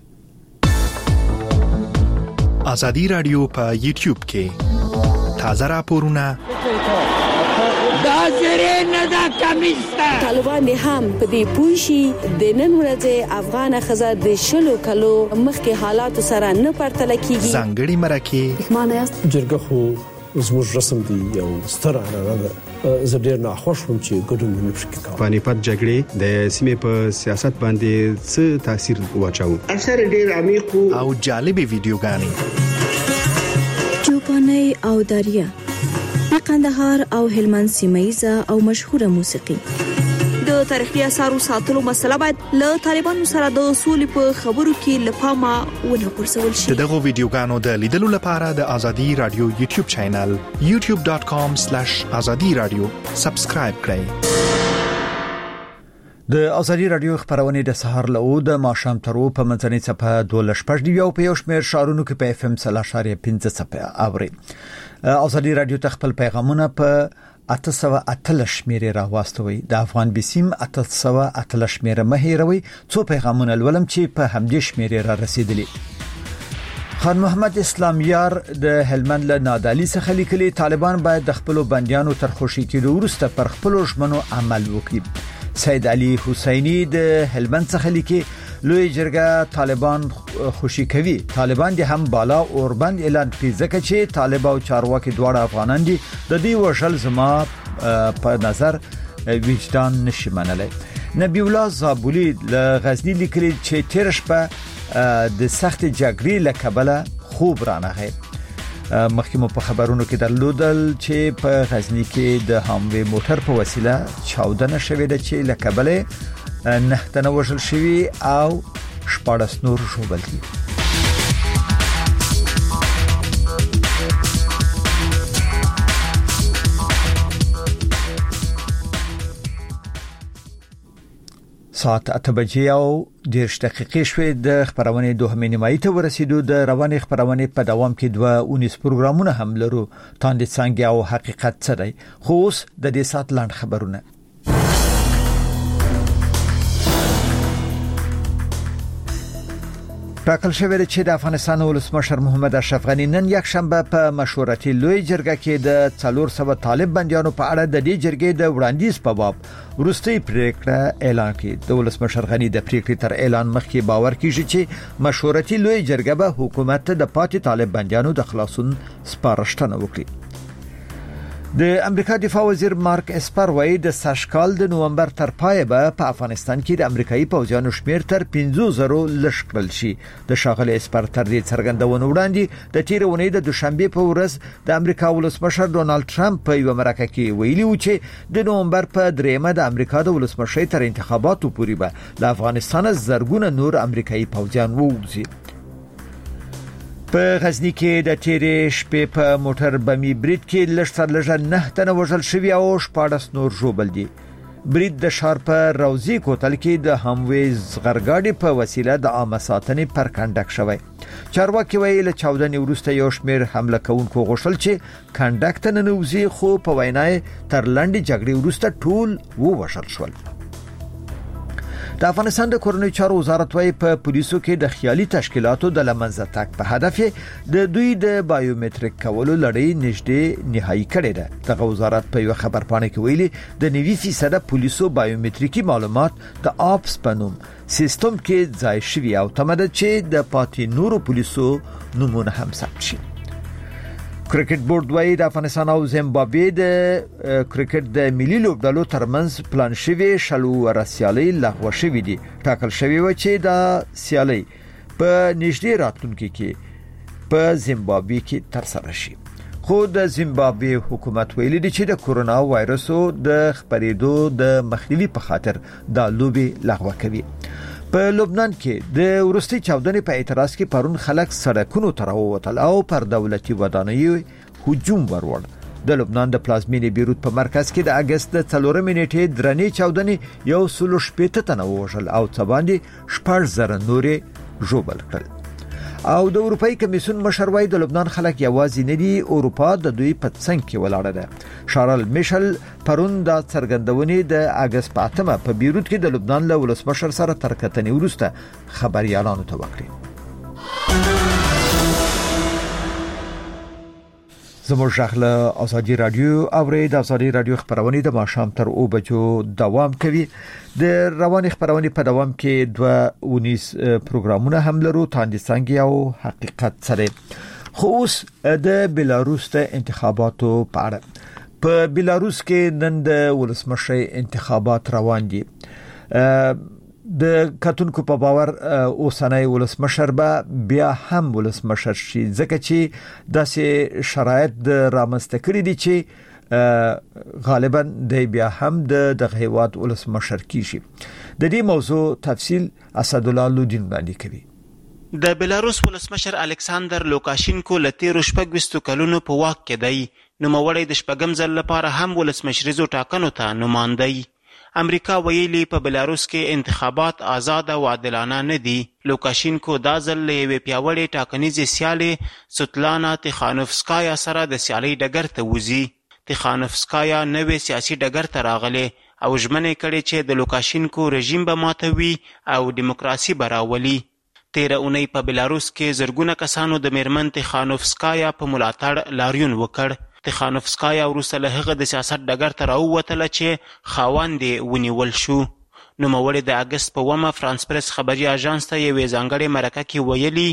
ازادي رادیو په یوټیوب کې تازه راپورونه دا زری نه دا کمیسته طالبان هم په دې پوښي د نن ورځې افغان خزر د شلو کلو مخکې حالات سره نه پرتل کیږي ځانګړي مرکه معنی است جرګه خو زموږ رسم دی او ستر عنعنه ده زه ډیر ناخوښ وم چې ګډون نه پکې کوم پانیپت جګړې د سیمې په سیاست باندې څه تاثیر واچاو اثر ډیر عمیق او جالب ویډیوګانې چوپاني او دریا د قندهار او هلمند سیمایزه او مشهوره موسیقي د تاریخي اثارو ساتلو مسله باید له طالبانو سره د اصول په خبرو کې لپاره ونه پرسول شي دغه ویډیوګانو د لیدلو لپاره د ازادي رادیو یوټیوب چینل youtube.com/azadiradio سبسکرایب کړئ د ازادي رادیو خبرونه د سهار له د ماښام ترو په منځنۍ صفه 12 او په یو شمېر شارونو کې په FM 3.5 صفه اوري. ازادي رادیو تخپل پیغامونه په 808 شمیره راوستوي. د افغان بسیم 808 شمیره مهیروي. څو پیغامونه ولوم چې په همدې شمیره را رسیدلي. خان محمد اسلامیار د هلمند له نادالي څخه لیکلي طالبان باید د خپل بنديانو تر خوشي کېدو وروسته پر خپل ژمنو عمل وکړي. سید علي حسینی د هلمند څخه لیکي لوی جرګه طالبان خوشي کوي. طالبان دي هم بالا اوربند اعلان کړي ځکه چې طالب او چارواکي دواړه افغانان دي. د دې وشل زما په نظر وجدان نشي منلای. نبی الله زابولی له غزنی لیکلي چې تیر شپه د سخت جګړې له کبله خوب رانغی. مخکې په خبرونو کې درلودل چې په غزنی کې د هاموی موټر په وسیله چاودنه شوې ده چې له کبله 9 تنه وژل شوي او 14 نور ژوبل دي. ساعت 8 بجې او 10 دقیقې شوې. د خبرونه دوهمې نیمایي ته ورسېدو. د رواني خبرونه په دوام کې 2 پروګرامونه هم لرو. تاندې څنګه او حقیقت څه دی. خو اوس د دې سات لاند خبرونه. ټاکل شوی دی چې د افغانستان ولسمشر محمد اشرف غنی نن یک شنبه په مشورتي لوی جرګه کې د 400 طالب بنديانو په اړه د دې جرګې د وړاندیز په باب وروستي پریکړه اعلان کړه. د ولسمشر غنی د پریکړې تر اعلان مخکې باور کیږي چې مشورتي لوی جرګه به حکومت ته د پاتې طالب بنديانو د خلاصون سپارښتنه وکړي. د امریکا دفاع وزیر مارک اسپر وایي د ساشکال د نومبر تر پای به په افغانستان کې د امریکایي پوځیانو شمیر تر 50,000 لږ کړل شي. د ښاغلي اسپر تر دې څرګندونه وړاندې د تیر اونۍ د دوشنبه په ورځ د امریکا ولسمشر ډونالد ټرمپ په یو مرکه کې ویلي و چې د نومبر په 3 د امریکا د ولسمشر تر انتخاباتو پورې به له افغانستان زرګونه نور امریکایي پوځیان ووځي. په غزنی کې د تیرې شپې په موټر بمي برید کې لږ 9 تنه وژل شوي او 14 نور ژوبل دي. برید د ښار په روزي کوتل کې د هموي زغرګاډي په وسیله د عامه ساتنې پر کنډک شوی. چارواکي ویل له چاودنې وروسته یو شمېر حمله کوونکو غوښتل چې کنډک ته ننوځي خو په وینای تر لنډې جګړې وروسته ټول ووژل شول. د افغانستان د کورنۍ چارو وزارت وايي په پولیسو کې د خیالي تشکیلاتو د لمنځه تګ په هدف د دوی د بایومټریک کولو لړۍ نږدې نهایی کړې ده. دغه وزارت په یو خبرپاڼه کې ویلي د 90% پولیسو بایومټریکي معلومات د آپس په نوم سیستم کې ځای شوي او تمه ده چې د پاتې نورو پولیسو نمونه هم ثبت شي. کرکټ بورډ وايي د افغانستان او زیمبابوې د کرکټ د ملي لوبډلو ترمنځ پلان شوی شلو ورسیالي لغوه شوې دي. ټاکل شوی و چې د سیالي په نږدې راتلونکي کې په زیمبابوې کې ترسره شي. خو د زیمبابوې حکومت ویلي دی چې د کورونا وایرسو د خپرېدو د مخنیوي په خاطر د لوبې لغوه کوي. په لبنان کې د ورستي چاودنې په اعتراض کې پرون خلک سړکونو ته راووتل او پر دولتي ودانیو هجوم ورور. د لبنان د پلازمینې بیروت په مرکز کې د اگست د 4 نیټې درنې چاودنې یو سلو شپېته تنه وژل او څه باندې 14,000 نورې ژوبل کړل. او د اروپאי کمیسیون مشر وای د لبنان خلک یوازې نه دي، اروپا د دوی په څنګ کې ولاړه ده. شارل میشل پرون د څرګندونې د اگست په 8 په بیروت کې د لبنان له ولسمشر سره تر کتنې وروسته خبريالانو ته وکړي. زموږ ژغله ازادي رادیو اورید ازادي رادیو خبرونه د ماښام تر 2 بجو دوام کوي. د رواني خبرونه په دوام کې 2 پروګرامونه هم لرو، تاندې څنګه او حقیقت سره. خو اوس د بلاروس د انتخاباتو په اړه. په بلاروس کې نن د ولسمشر انتخابات روان دي. د کتونکو په باور اوسنۍ ولسمشر به بیا هم ولسمشر شي، ځکه چې داسې شرایط د رامنځته کړي دي چې غالبا د بیا هم د هیواد ولسمشر کیږي. د دې موضوع تفصیل اسدالله لودین باندې کوي. د بلاروس ولسمشر الکساندر لوکاشینکو لته 20 کلونو په واک کې دی، نو موړی د شپږم ځل لپاره هم ولسمشریزو ټاکنو ته نمایندګي. امریکا ویلي په بلاروس کې انتخابات آزاد او عادلانه نه دي. لوکاشینکو دا ځل له یوې پیاوړې ټاکنیزې سیالې سوتلانا تیخانوفسکایا سره د سیالۍ ډګر ته وځي. تیخانوفسکایا نوې سیاسي ډګر ته راغلې او ژمنې کړې چې د لوکاشینکو رژیم به ماتوي او دیموکراسي به راولي. تیره اونۍ په بلاروس کې زرګونه کسانو د میرمن تیخانوفسکایا په ملاتړ لاریون وکړ. تیخانوفسکایا وروسته له هغه د سیاست ډګر ته راووتله چې خاوند یې ونیول شو. نوموړې د اګست په 1 فرانس پرس خبري اژانس ته یوې ځانګړې مرکه کې ویلي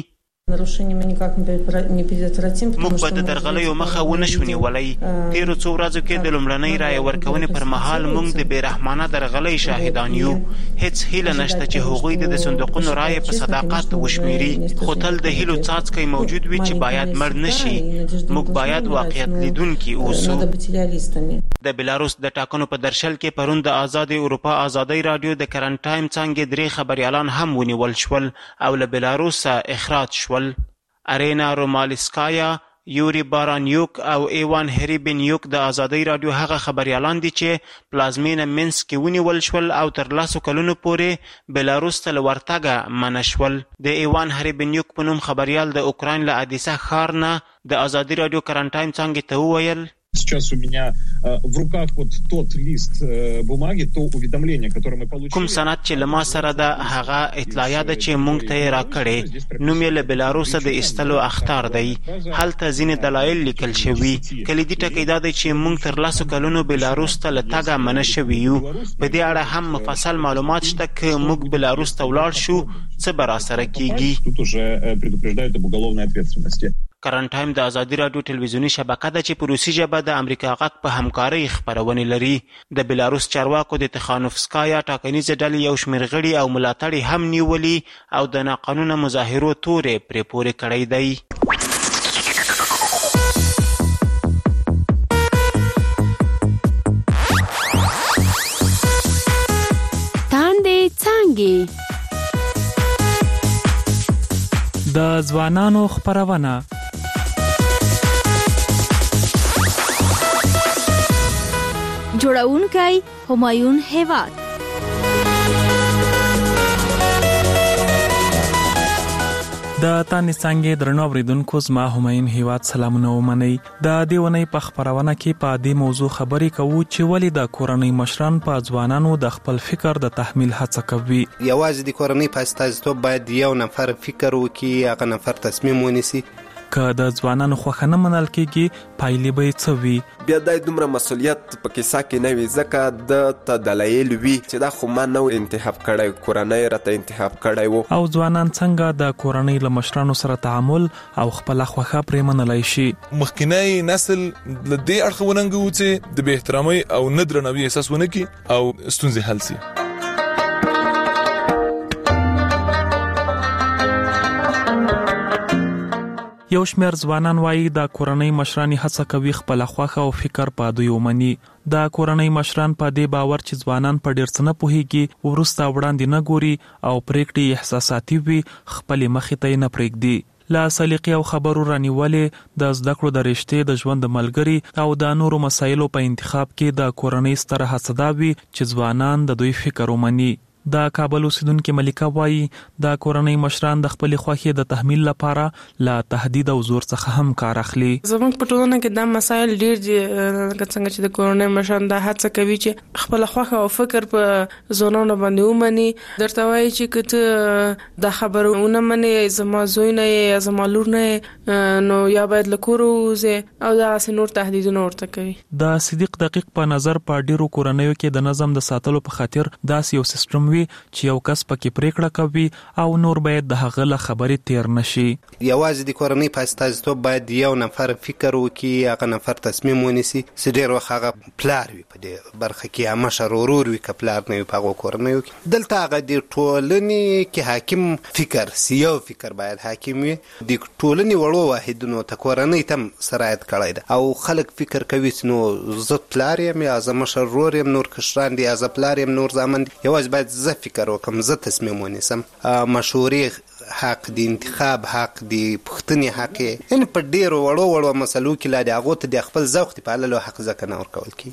موږ به د درغلیو مخه ونه شو نیولی. تیرو څو ورځو کې د لومړنۍ رایې ورکونې پر مهال موږ د بېرحمانه درغلۍ شاهدان یو. هیڅ هیله نشته چې هغوی د صندوقونو رایې په صداقت وشمېري، خو تل د هیلو څاڅکی موجود وي چې باید مړ نشي. موږ باید واقعیت لیدونکي اوسو. د بلاروس د ټاکنو په درشل کې پرون د آزادې اروپا آزادۍ راډیو د کرنټ ټایم څانګې 3 خبریالان هم ونیول شول او له بلاروسه اخراج شول. ارینا رومالسکایا، یوري بارانیوک او ایوان هریبینیوک د آزادۍ راډیو هغه خبریالان دي چې پلازمینه مینسک کې ونیول شول او تر 10 کلونو پورې بلاروس ته له ورتګه منع شول. د ایوان هریبینیوک په نوم خبریال د اوکراین له ادیسه ښار نه د آزادۍ راډیو کرنټ ټایم څانګې ته وویل Сейчас у меня в руках вот тот лист бумаги, то уведомление, которое мы получили. کوم سند چې لما سره ده هغه اطلاعیه ده چې مونږ ته یې راکړې. نوم یې له بلاروسه د ایستلو اخطار دی. هلته ځینې دلایل لیکل شوي. کلیدي ټکی دا دی چې مونږ تر 10 کلونو بلاروس ته له تګه منع شوي یو. په دې اړه هم مفصل معلومات شته که موږ بلاروس ته ولاړ شو څه به راسره کیږي. Тут уже предупреждают об уголовной ответственности. کرنټ ټایم د آزادي راډیو ټلویزیونی شبکه ده چې په روسي ژبه د امریکا غږ په همکارۍ خپرونې لري. د بلاروس چارواکو د تیخانوفسکایا ټاکنیزې ډلې یو شمېر غړي او ملاتړي هم نیولي او د ناقانونه مظاهرو تورې پرې پورې کړی دی. تاندې څانګې د ځوانانو خپرونه جوړونکی همایون هیواد. د تانې څانګې درنو اوریدونکو زما همایون هیواد سلامونه ومنئ. د دې ونې په خپرونه کې په دې موضوع خبرې کوو چې ولې د کورنۍ مشران په ځوانانو د خپل فکر د تحمیل هڅه کوي. یوازې د کورنۍ په استازیتوب باید یو نفر فکر وکړي، هغه نفر تصمیم ونیسي. که د ځوانانو خوښه نه منل کېږي پایلې به یې څه وي؟ بیا دا دومره مسؤلیت په کیسه کې نه وي، ځکه د ته دلایل وي چې دا خو ما نه انتخاب کړی، کورنۍ راته انتخاب کړی و. او ځوانان څنګه د کورنۍ له مشرانو سره تعامل او خپله خوښه پرې منلی شي؟ مخکینی نسل له دې اړخه وننګو چې د بې احترامۍ او نه درناوي احساس ونه کړي او ستونزې حل سي. یو شمېر ځوانان وایي د کورنۍ مشران هڅه کوي خپله خوښه او فکر په دوی ومني. د کورنۍ مشران په دې باور چې ځوانان په ډېر څه نه پوهېږي، وروسته وړاندې نه ګوري او پرېکړې احساساتي وي، خپلې مخې ته یې نه پرېږدي. له سلیقې او خبرو رانیولې د زده کړو د رشتې د ژوند د ملګري او د نورو مسایلو په انتخاب کې د کورنۍ ستره هڅه دا وي چې ځوانان د دوی فکر ومني. د کابل اوسیدونکې ملیکه وایي د کورنۍ مشران د خپلې خوښې د تحمیل لپاره له تهدید او زور څخه هم کار اخلي. زموږ په ټولنه کې دا مسایل ډېر دي، لکه څنګه چې د کورنۍ مشران دا هڅه کوي چې خپله خوښه او فکر په ځوانانو باندې ومني. درته وایي چې که ته دا خبره ونه منې، زما زوی نه یې یا زما لور نه یې، نو یا باید له کوره ووځې او داسې نور تهدیدونه ورته کوي. د صدیق دقیق په نظر په ډېرو کورنیو کې د نظم د ساتلو په خاطر داسې یو سیستم وي چې یو کس پکې پریکړه کوي او نور باید د هغه له خبرې تیر نشي. یوازې د کورنۍ په استازیتوب باید یو نفر فکر وکړي، هغه نفر تصمیم ونیسي. چې ډېر وخت هغه پلار وي په دې برخه کې، یا مشر ورور وي، که پلار نه وي په هغو کورنیو کې. دلته هغه د ټولنې کې حاکم فکر سي، یو فکر باید حاکم وي. د ټولنې وړو واحدونو ته کورنۍ ته هم سرایت کړی ده او خلک فکر کوي چې نو زه پلار یم یا زه مشر ورور یم، نور کشران دي، یا زه پلار یم، نور زامن دي. یوازې باید زه فکر وکم، زه تصمیم ونیسم. مشورې حق دی، انتخاب حق دی، پوښتنې حق یې، یعنې په ډېرو وړو مسلو کې لا د هغو ته د خپل ذوق د پاللو حق ځکه نه ورکول کېږي.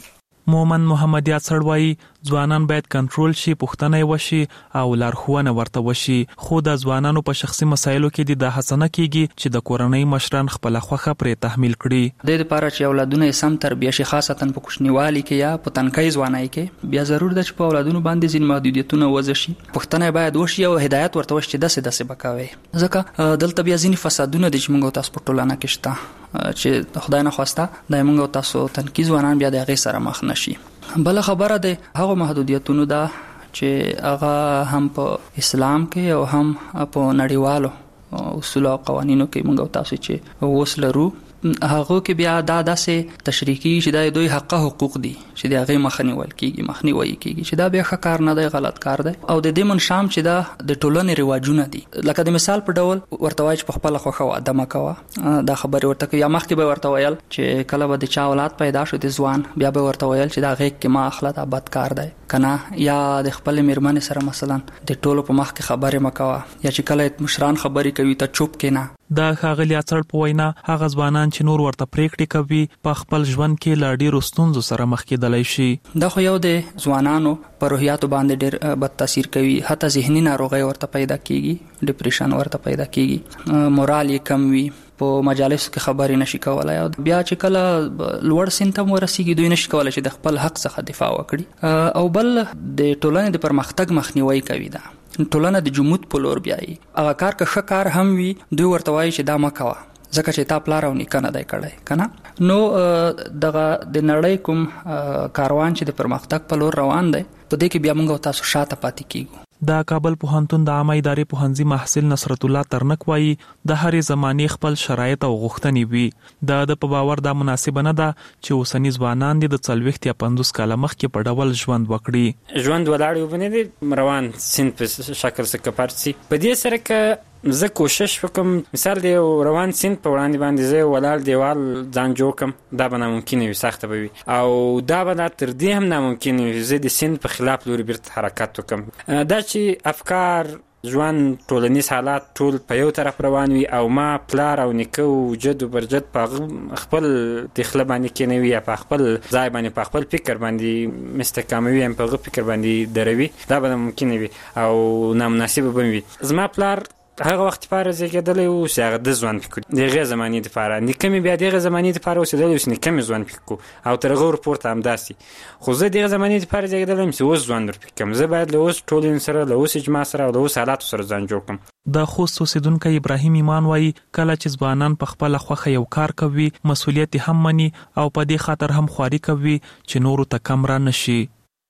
مومن محمد یاسر وایي ځوانان باید کنټرول شي، پوښتنه وشي او لارښوونه ورته وشي، خو د ځوانانو په شخصي مسایلو کې د هڅه کیږي چې د کورنۍ مشران خپل خوخه پرې تحمیل کړي. د لپاره چې اولادونه سم تربیه شي، خاصتا په کوچنیوالي کې یا په تنکۍ ځوانۍ کې، بیا ضرور ده چې په اولادونو باندې ځین محدودیتونه وضع شي، پوښتنه باید وشي او هدایت ورته وشي چې داسې بکوي. ځکه دلته بیا ځین فسادونه دي چې موږ تاسو په ټولنه کې شته چې خدای نه خواسته د موږ تاسو تنکي ځوانان بیا د هغې سره مخ نشي. بل خبره ده هغه محدودیتونو ده چې هغه هم په اسلام کې او هم په نړیوالو اصول او قوانینو کې موږ تاسو چې اوس لرو، هغه کې بیا دا داسې تشریحي چې دا دوی حقوق دي چې د هغې مخنیوي کیږي چې دا بیا ښه کار نه دی، غلط کار دی. او د دې منشام چې دا د ټولنې رواجونه دي، لکه د مثال په ډول ورته وایي چې په خپله خوښه واده مه کوه، دا خبرې ورته کوي. یا مخکې به ورته ویل چې کله به د چا اولاد پیدا شو د ځوان، بیا به ورته ویل چې دا غېږ کې ما اخله، دا بد کار دی که نه. یا د خپلې مېرمنې سره مثلا د ټولو په مخ کې خبرې مه کوه، یا چې کله مشران خبرې کوي ته چوپ کېنه. د ښاغلي اڅړ په وینا هغه ځوانان چې نور ورته پریکړې کوي په خپل ژوند کې له ډېرو ستونزو سره مخ کېدلی شي. دا خو یو د ځوانانو په روحیاتو باندې ډېر بد تاثیر کوي، حتی ذهني ناروغۍ ورته پیدا کیږي، ډپریشن ورته پیدا کیږي، مورال یې کم وي، په مجالسو کې خبرې نشي کولای. او بیا چې کله لوړ سن ته ورسیږي دوی نشي کولای چې د خپل حق څخه دفاع وکړي. او بل د ټولنې د پرمختګ مخنیوي کوي. دا ټولنه د جمود په لور بیایي. هغه کار که ښه کار هم وي دوی ورته وایي چې دا مه کوه ځکه چې تا پلار او نیکه نه دی کړی که نه. نو دغه د نړۍ کوم کاروان چې د پرمختګ په لور روان دی، په دې کې بیا موږ تاسو شاته پاتې کیږو. د کابل پوهنتون د عامه ادارې پوهنځي محصل نصرت الله ترنک وایي د هرې زمانې خپل شرایط او غوښتنې وي. د په باور دا مناسبه نه ده چې اوسني ځوانان د 40 یا 50 کاله مخکې په ډول ژوند وکړي. ژوند ولاړ وبني دي روان سین په شکل څخه کپارسي په دې سره که زه کوشش وکم مثال دی روان سین په وړاندې باندې زه ولاړ دیوال ځان جوړ کم، دا به ناممکن وي، سخته به وي. او دا به تر دې هم ناممکن وي زه د سین په خلاف لوري بیرته حرکت وکم. دا چې افکار ژوند ټولنیز حالات ټول په یو طرف روان وي او ما پلار او نیکه او جد او برجد په خپل دخله باندې کېنوي یا په خپل ځای باندې په خپل فکر باندې مستحکموي هم په فکر باندې دروي، دا به ممکن وي او نامناسب به وي. زما پلار هغه وخت لپاره زیږېدلی و چې هغه د ژوند فکر د هغې زمانې دپاره، نیکه مې بیا د هغې زمانې دپاره اوسېدلی و چې نیکه مې ژوند فکر کړو او تر هغه ورپورته همداسې. خو زه د هغې زمانې دپاره زیږېدلی یم چې اوس ژوند ورفکر کړم. زه باید له اوس ټولنې سره، له اوس اجماع سره او له اوس حالاتو سره ځان جوړ کړم. د خوست اوسیدونکی ابراهیم ایمان وایي کله چې ځوانان په خپله خوښه یو کار کوي مسؤلیت هم مني او په دې خاطر هم خواري کوي چې نورو ته کم را نشي.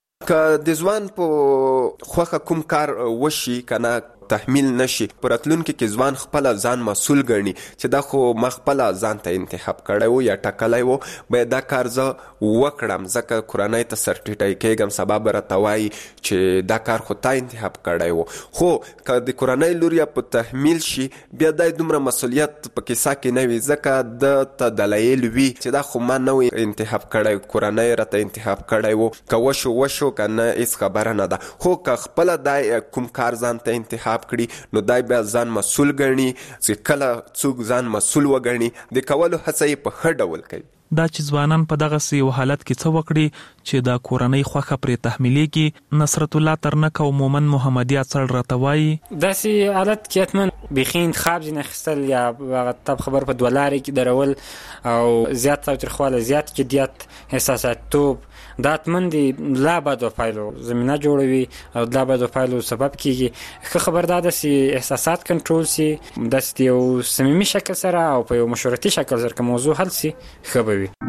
که د ځوان په خوښه کوم کار وشي که نه تحمیل نشي، په راتلونکي کې ځوان خپله ځان مسؤل ګڼي چې دا خو ما خپله ځان ته انتخاب کړی و یا ټاکلی و، باید دا کار زه وکړم ځکه کورنۍ ته سر ټیټی کېږم، سبا به راته وایي چې دا کار خو تا انتخاب کړی و. خو که د کورنۍ لور یا په تحمیل شي بیا دا دومره مسؤلیت په کیسه کې نه وي ځکه د ته دلایل وي چې دا خو ما نه وي انتخاب کړی، کورنۍ راته انتخاب کړی و، که وشو که نه هېڅ خبره نه ده. خو که خپله دا کوم کار ځان ته انتخاب کړي نو دای بیا ځان مسؤل ګڼي چې کله څوک ځان مسؤل وګڼي د کولو هڅه یې په ښه ډول کوي. دا چې ځوانان په دغسې یو حالت کې څه وکړي چې د کورنۍ خوښه پرې تحمیلېږي. نصرت الله ترنک او مومن محمدي اڅړ راته وایي داسې حالت کې حتما بیخي انتخاب ځینې اخیستل یا هغه تب خبر په دوه لارې کې درول او زیات تاوتریخوالی، زیات جدیت، احساساتیتوب، دا حتمن د لا بدو پایلو زمینه جوړوي او لا بدو پایلو سبب کیږي. ښه خبر دا ده چې احساسات کنټرول سي، داسې یو صمیمي شکل سره او په یو مشورتي شکل سره که موضوع حل سي ښه به وي.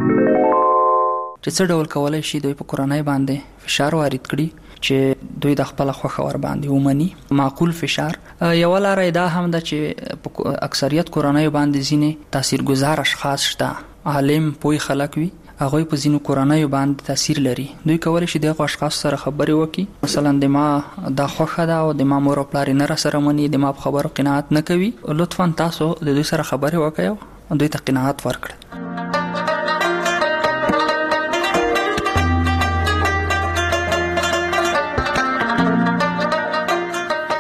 چې څه ډول کولی شي دوی په کورنۍ باندې فشار وارد کړي چې دوی د خپله خوښه ور باندې ومني، معقول فشار. یوه لاره دا هم ده چې په اکثریت کورنیو باندې ځینې تاثیرګذار اشخاص شته، عالم پوه خلک وي، هغوی په ځینو کورنیو باندې تاثیر لري. دوی کولی شي د هغو اشخاصو سره خبرې وکړي، مثلا د ما دا خوښه ده او د ما مور او پلار یې نه راسره مني، د ما په خبرو قناعت نه کوي، لطفا تاسو د دوی سره خبرې وکړئ او دوی ته قناعت ورکړئ.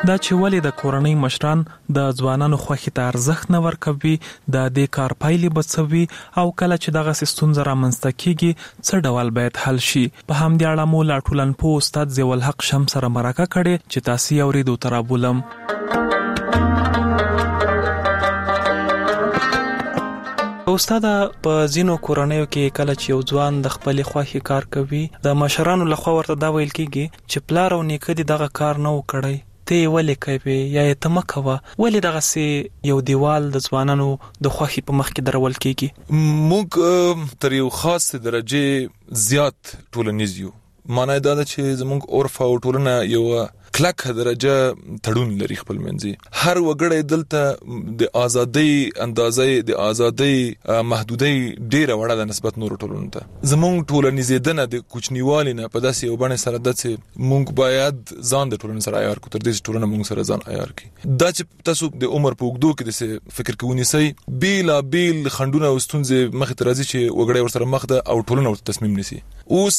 دا چې ولې د کورنۍ مشران د ځوانانو خوښي ته ارزښت نه ورکوي، د دې کار پایلې به څه وي او کله چې دغه ستونزه رامنځته کیږي څه ډول باید حل شي. په همدې اړه مو لا ټولنپوه استاد ضیاء الحق شمس سره مرکه کړې چې تاسو یې اورېدو ته رابولم. استاد، په ځینو کورنیو کې کله چې یو ځوان د خپل خوښي کار کوي، د مشرانو لخوا ورته دا ویل کیږي چې پلار او نیکه دې دغه کار نه وکړي، ته ولې کوي یا ته مه کوه. ولې دغه سي یو دیوال د ځوانانو د خوښي په مخ کې درول کیږي؟ موږ تر یو خاص درجه زیات ټولنیز یو. معنی دا ده چې زموږ عرف او ټولنه یو کلک درجه تړون لري خپل منځي. هر وګړی دلته د ازادۍ اندازې، د ازادۍ محدودۍ ډیره وړه ده نسبت نور ټولنو ته. زموږ ټولنیزېدنه د کوچنیوالي نه په داسې یو بڼه سره ده چې موږ باید ځان د ټولنې سره عیار کړو تر دې چې ټولنه موږ سره ځان عیار کړي. دا چې تاسو د عمر په اوږدو کې د فکر کوونیسئ بیلابیل خنډونه او ستونزې مخې ته راځي چې وګړی ورسره مخ ده او ټولنه ورته تصمیم نیسي. اوس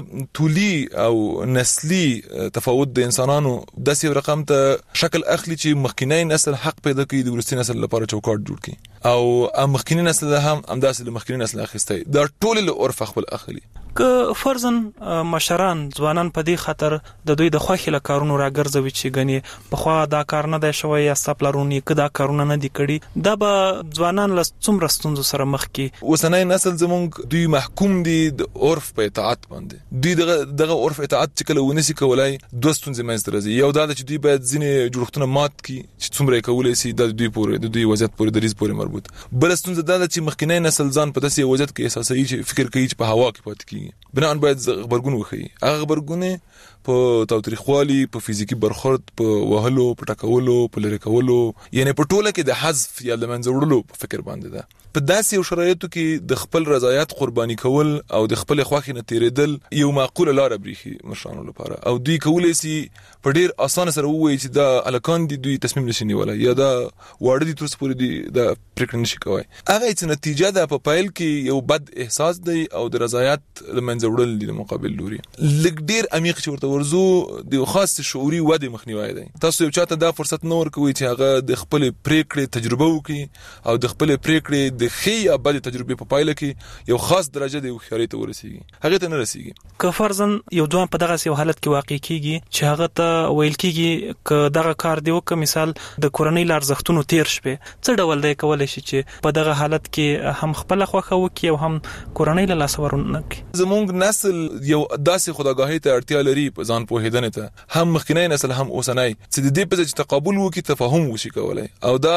طولي او نسلي تفاوت د انسانانو داسې یو رقم ته شکل اخلي چې مخکینی نسل حق پیدا کوي د وروستي نسل لپاره چوکاټ جوړ کړي او مخکینی نسل هم همداسې له مخکینی نسل اخیستی. دا ټول له عرف خپل اخلي. که فرضاً مشران ځوانان په دې خاطر د دوی د خوښي له کارونو راګرځوي چې ګنې پخوا دا کار نه دی شوی یا ستا پلرونو که دا کارونه نه دي کړي، دا به ځوانان له څومره ستونزو سره مخ کړي. اوسنی نسل زموږ دوی محکوم دي د عرف په اطاعت باندې. دوی دغه عرف اطاعت چې کله ونسي کولای دوه ستونزې منځته راځي. یو دا چې دوی باید ځینې جوړښتونه مات کړي چې څومره یې کولی شي د دوی پورې د دوی وضعیت پورې دریځ پورې مربوط. بله ستونزه دا ده چې مخکینی نسل ځان په داسې وضعیت کې احساسوي چې فکر کوي چې په هوا کې پاتې کېږي. بناً باید غبرګون وښیي. هغه غبرګون په تاوتریخوالي، په فزیکي برخورد، په وهلو، په ټکولو، په لرې کولو، یعنی په ټوله کې د حذف یا د منځه وړلو په فکر باندې ده. په داسې یو شرایطو کې د خپل رضایت قرباني کول او د خپل خوښې نه تېرېدل یو معقوله لاره بریښي مشرانو لپاره او دوی کولی شي په ډېر اسانه سره ووایي چې دا هلکان دي، دوی تصمیم نشي نیولی یا دا واړه دي تر څه پورې دي دا پرېکړه نشي کوی. هغه چې نتیجه ده په پیل کې یو بد احساس دی او د رضایت له منځه وړل دي د مقابل لوري. لږ ډېر عمیق چې ورته ورځو د یو خاص شعوري ودې مخنیوی دی. تاسو یو چاته دا فرصت نه ورکوئ چې هغه د خپلې پرېکړې تجربه وکړي او د خپلې پرېکړې د ښې یا بدې تجربې په پایله کې یو خاص درجه د هوښیارۍ ته ورسیږي، هغې ته نه رسیږي. که فرضاً یو ځوان په دغسې یو حالت کې واقع کیږي چې هغه ته ویل کیږي که دغه کار دی وکړه، مثال د کورنۍ له ارزښتونو تېر شوې، څه ډول دی کولی شي چې په دغه حالت کې هم خپله خوښه وکړي او هم کورنۍ له لاسه ورونه کړي؟ زموږ نسل یو داسې خودآګاهۍ ته اړتیا لري په ځان پوهېدنې ته، هم مخکینی نسل هم اوسنی، چې د دې په ځای چې تقابل وکړي تفاهم وشي کولی. او دا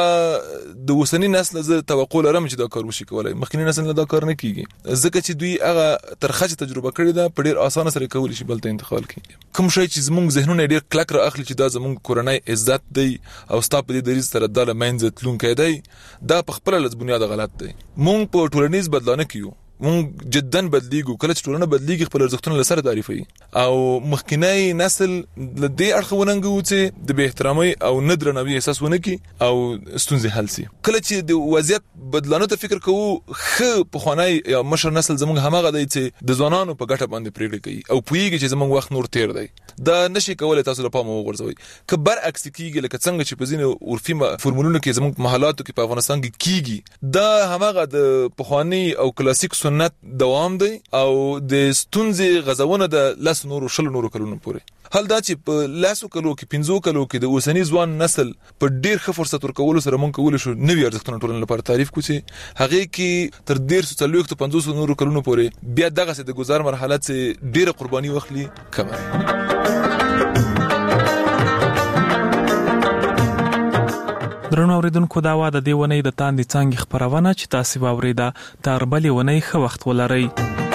د اوسني نسل زه توقع لرم چې دا کار وشي کولی. مخکینی نسل دا کار نه کیږي ځکه چې دوی هغه ترخه چې تجربه کړې ده په ډېر اسانه سره کولی شي بل ته انتقال کړي. کوم شی چې زموږ ذهنونه ډېر کلک را اخلي چې دا زموږ کورنۍ عزت دی او ستا په دې دریځ سره دا له منځه تلونکی دی، دا په خپله له بنیاده غلط دی. موږ په ټولنیز بدلانه کې یو، موږ جدا بدلیږو. کله چې ټولنه بدلیږي خپل ارزښتونه له سره تعریفوي او مخکینی نسل له دې اړخه وننګو چې د بې احترامۍ او نه درناوي احساس ونه کړي او ستونزې حل سي. کله چې د وضعیت بدلانو ته فکر کوو، ښه پخوانی یا مشر نسل زموږ هماغه دی چې د ځوانانو په ګټه باندې پرېکړې کوي او پوهېږي چې زموږ وخت نور تېر دی. دا نشي کولی تاسو له پامه وغورځوئ. که برعکس کېږي لکه څنګه چې په ځینې عرفي فورمولونو کې زموږ په محلاتو کې په افغانستان کې کېږي، دا هماغه د پخواني او کلاسیک سنت دوام دی او د ستونزې غځونه د 10 نورو 20 نورو کلونو پورې. حال دا چې په 10 کلو کې 15 کلو کې د اوسنی ځوان نسل په ډیر ښه فرصت ورکولو سره مونږ کولی شو نوي ارزښتونه ټولنې لپاره تعریف کړو چې هغه کې تر 140-50 نورو کلونو پورې بیا دغه څه د گذار مرحله چې ډیره قرباني واخلي کمه. درنو اوریدونکو، دا وا د دې ونې د تاندې څانګې خپرونه چې تاسو واوریده. تر بلې ونې ښه وخت ولرئ.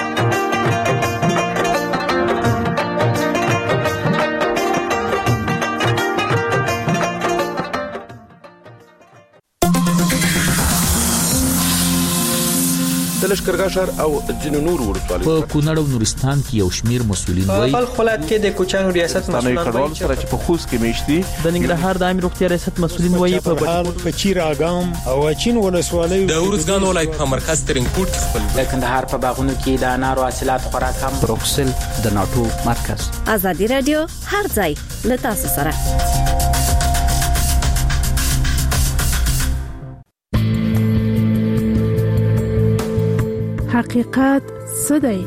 د لښکرګاه ښار او ځینو نورو ولسوالیو په کونړ او نورستان کې یو شمیر مسؤلین وایي په خپلات کې د کوچانو ریاست مسؤلان وایي چې په خوست کې میشتي د ننګرهار د عامه روغتیا ریاست مسؤلین وایي په چیر اګام او چین ولسوالیو د ورزګان ولایت په مرکز ترنګپورټ کې خپل د کندهار په باغونو کې د انارو حاصلات خوراک هم بروکسل د ناتو مرکز. ازادي رادیو هر ځای له تاسو سره. حقیقت څه دی؟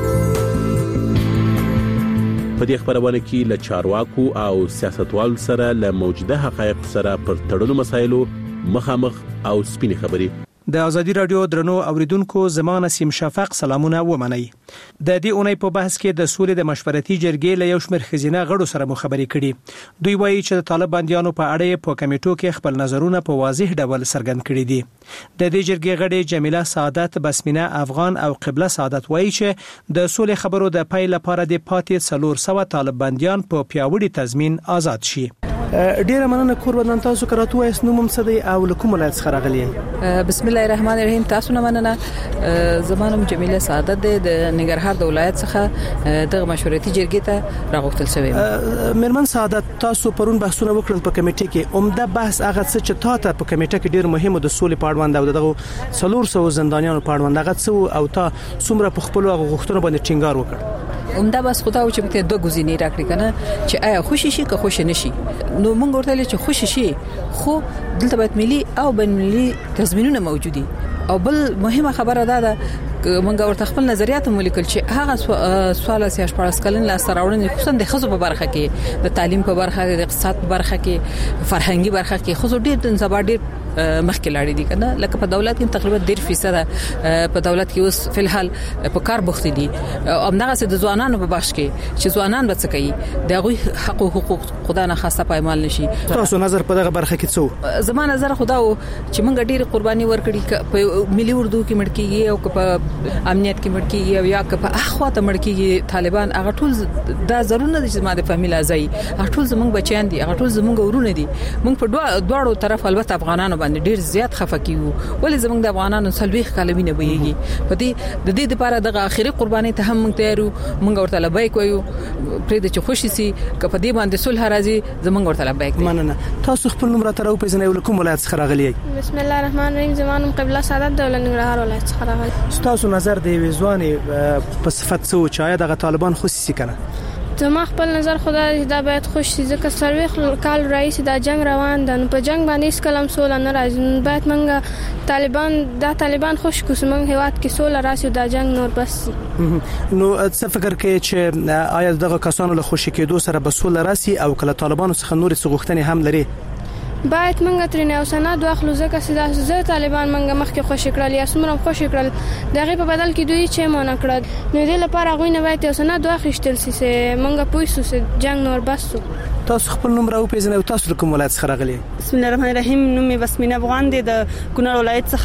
په دې خبرونه کې له چارواکو او سیاستوالو سره له موجوده حقایق سره پر تړلو مسایلو مخامخ او سپینې خبرې. د ازادي رادیو درنو اوریدونکو زمانه سیم شفق سلامونه ومنئ. د دې اونۍ په بحث کې د سولې د مشورتي جرګې له یو شمېر خزینه غړو سره مخابري کړي. دوی وایي چې د طالب بنديانو په اړه په کمیټو کې خپل نظرونه په واضح ډول څرګند کړي دي. د دې جرګې غړي جمیله سعادت، بسمینه افغان او قبله سعادت وایي چې د سولې خبرو د پای لپاره د پاتې 400 طالب بنديان په پیاوړي تضمین آزاد شي. ډیره مننه کوربندان تاسو کراتو اس نومم صدی او لکوم ولایت څخه راغلی. بسم الله الرحمن الرحیم. تاسو نه مننه. زمانم جمیله سعادت د ننګرهار د ولایت څخه د مشورتي جرګې ته راغوښتل شوی. مرمن سعادت، تاسو پرون بحثونه وکړل په کمیټې کې. عمده بحث هغه څه چې تاسو په کمیټه کې ډیر مهم د سولې په اړوند او دغه 400 زندانیانو په اړوند هغه څه او تاسو څومره په خپل غوښتنو باندې ټینګار وکړ؟ عمده بس خدا او چې په دوه گزینې راکړي کنه چې آیا خوشی شي که خوش نشي. نو موږ ورته چې خوشی شي، خو دلته باید ملي او بین ملي تضمینونه موجودي. او بل مهمه خبره ده موږ ورته خپل نظریات ولیکل چې هغه سوال سیاش پارس کلن لا سراوړنې خصوصا د خزو په برخه کې، د تعلیم په برخه کې، د اقتصاد په برخه کې، فرهنګي برخه کې خزو ډېر د زبر ډېر مخکې لاړې دي کنه. لکه په دولت کې تقریبا 1.5% په دولت کې اوس په الحال په کار بوخت دي. همدغه د ځوانانو په بخش کې چې ځوانان به څه کوي، دغه حقوق خدا نه خاصه پایمال نشي. تاسو نظر په دغه برخه کې څه؟ زما نظر خدا او چې موږ ډېر قرباني ورکړي په ملي اردو کې مړکیږي او په امنیت کې مړکیږي او یا په اخواته مړکیږي طالبان. هغه ټول دا ضرور نه دي چې ما د فامیل ازای، هغه ټول زموږ بچیان دي، هغه ټول زموږ ورونه دي. موږ په دواړو طرف البته افغانانو باندې ډیر زیات خفه کیو، ولې زموږ د افغانانو سلويخ کلمینه ویږي. په دې د دې لپاره د اخیری قرباني ته هم موږ تیارو. موږ ورته لبیک وایو پرې د خوشي سي ک په دې باندې صلح راځي زموږ ورته لبیک. مننه. تاسو خپل نوم راته راو پیژنئ ولکم ولایت څخه راغلی. بسم الله الرحمن الرحیم. زمانم قبله سعادت د ننګرهار ولایت څخه راغلی. تاسو نظر دی وزواني په صفت څو چې آیا د طالبان خصوصي کنه؟ زما خپل نظر خدا دا باید خوش شي ځکه سرویخ کال رئیس دا جنگ روان ده. نو په جنگ باندې هیڅ کلم سوله نه راځي. باید منګه طالبان خوش کوس منګ هواد کې سوله راشي دا جنگ نور بس. نو څه فکر کوي چې آیا دغه کسانو له خوشی کېدو سره به سوله راشي او کله طالبانو څخه نور څه غوښتنې هم لري؟ باید منګه ترنه او سند واخلو ځکه چې دا طالبان منګه مخکې خوشی کړل یا سمره خوشی کړل دغه په بدل کې دوی چې مونږ کړل. نو دې لپاره غوښنه باید او سند واخیستل سي منګه پوښتنه سي جنگ نور بس. تاسو خپل نوم راو پیژنئ او تاسو کوم ولایت څخه راغلی؟ بسم الله الرحمن الرحیم. نوم می بسمینه افغان دی د کونړ ولایت څخه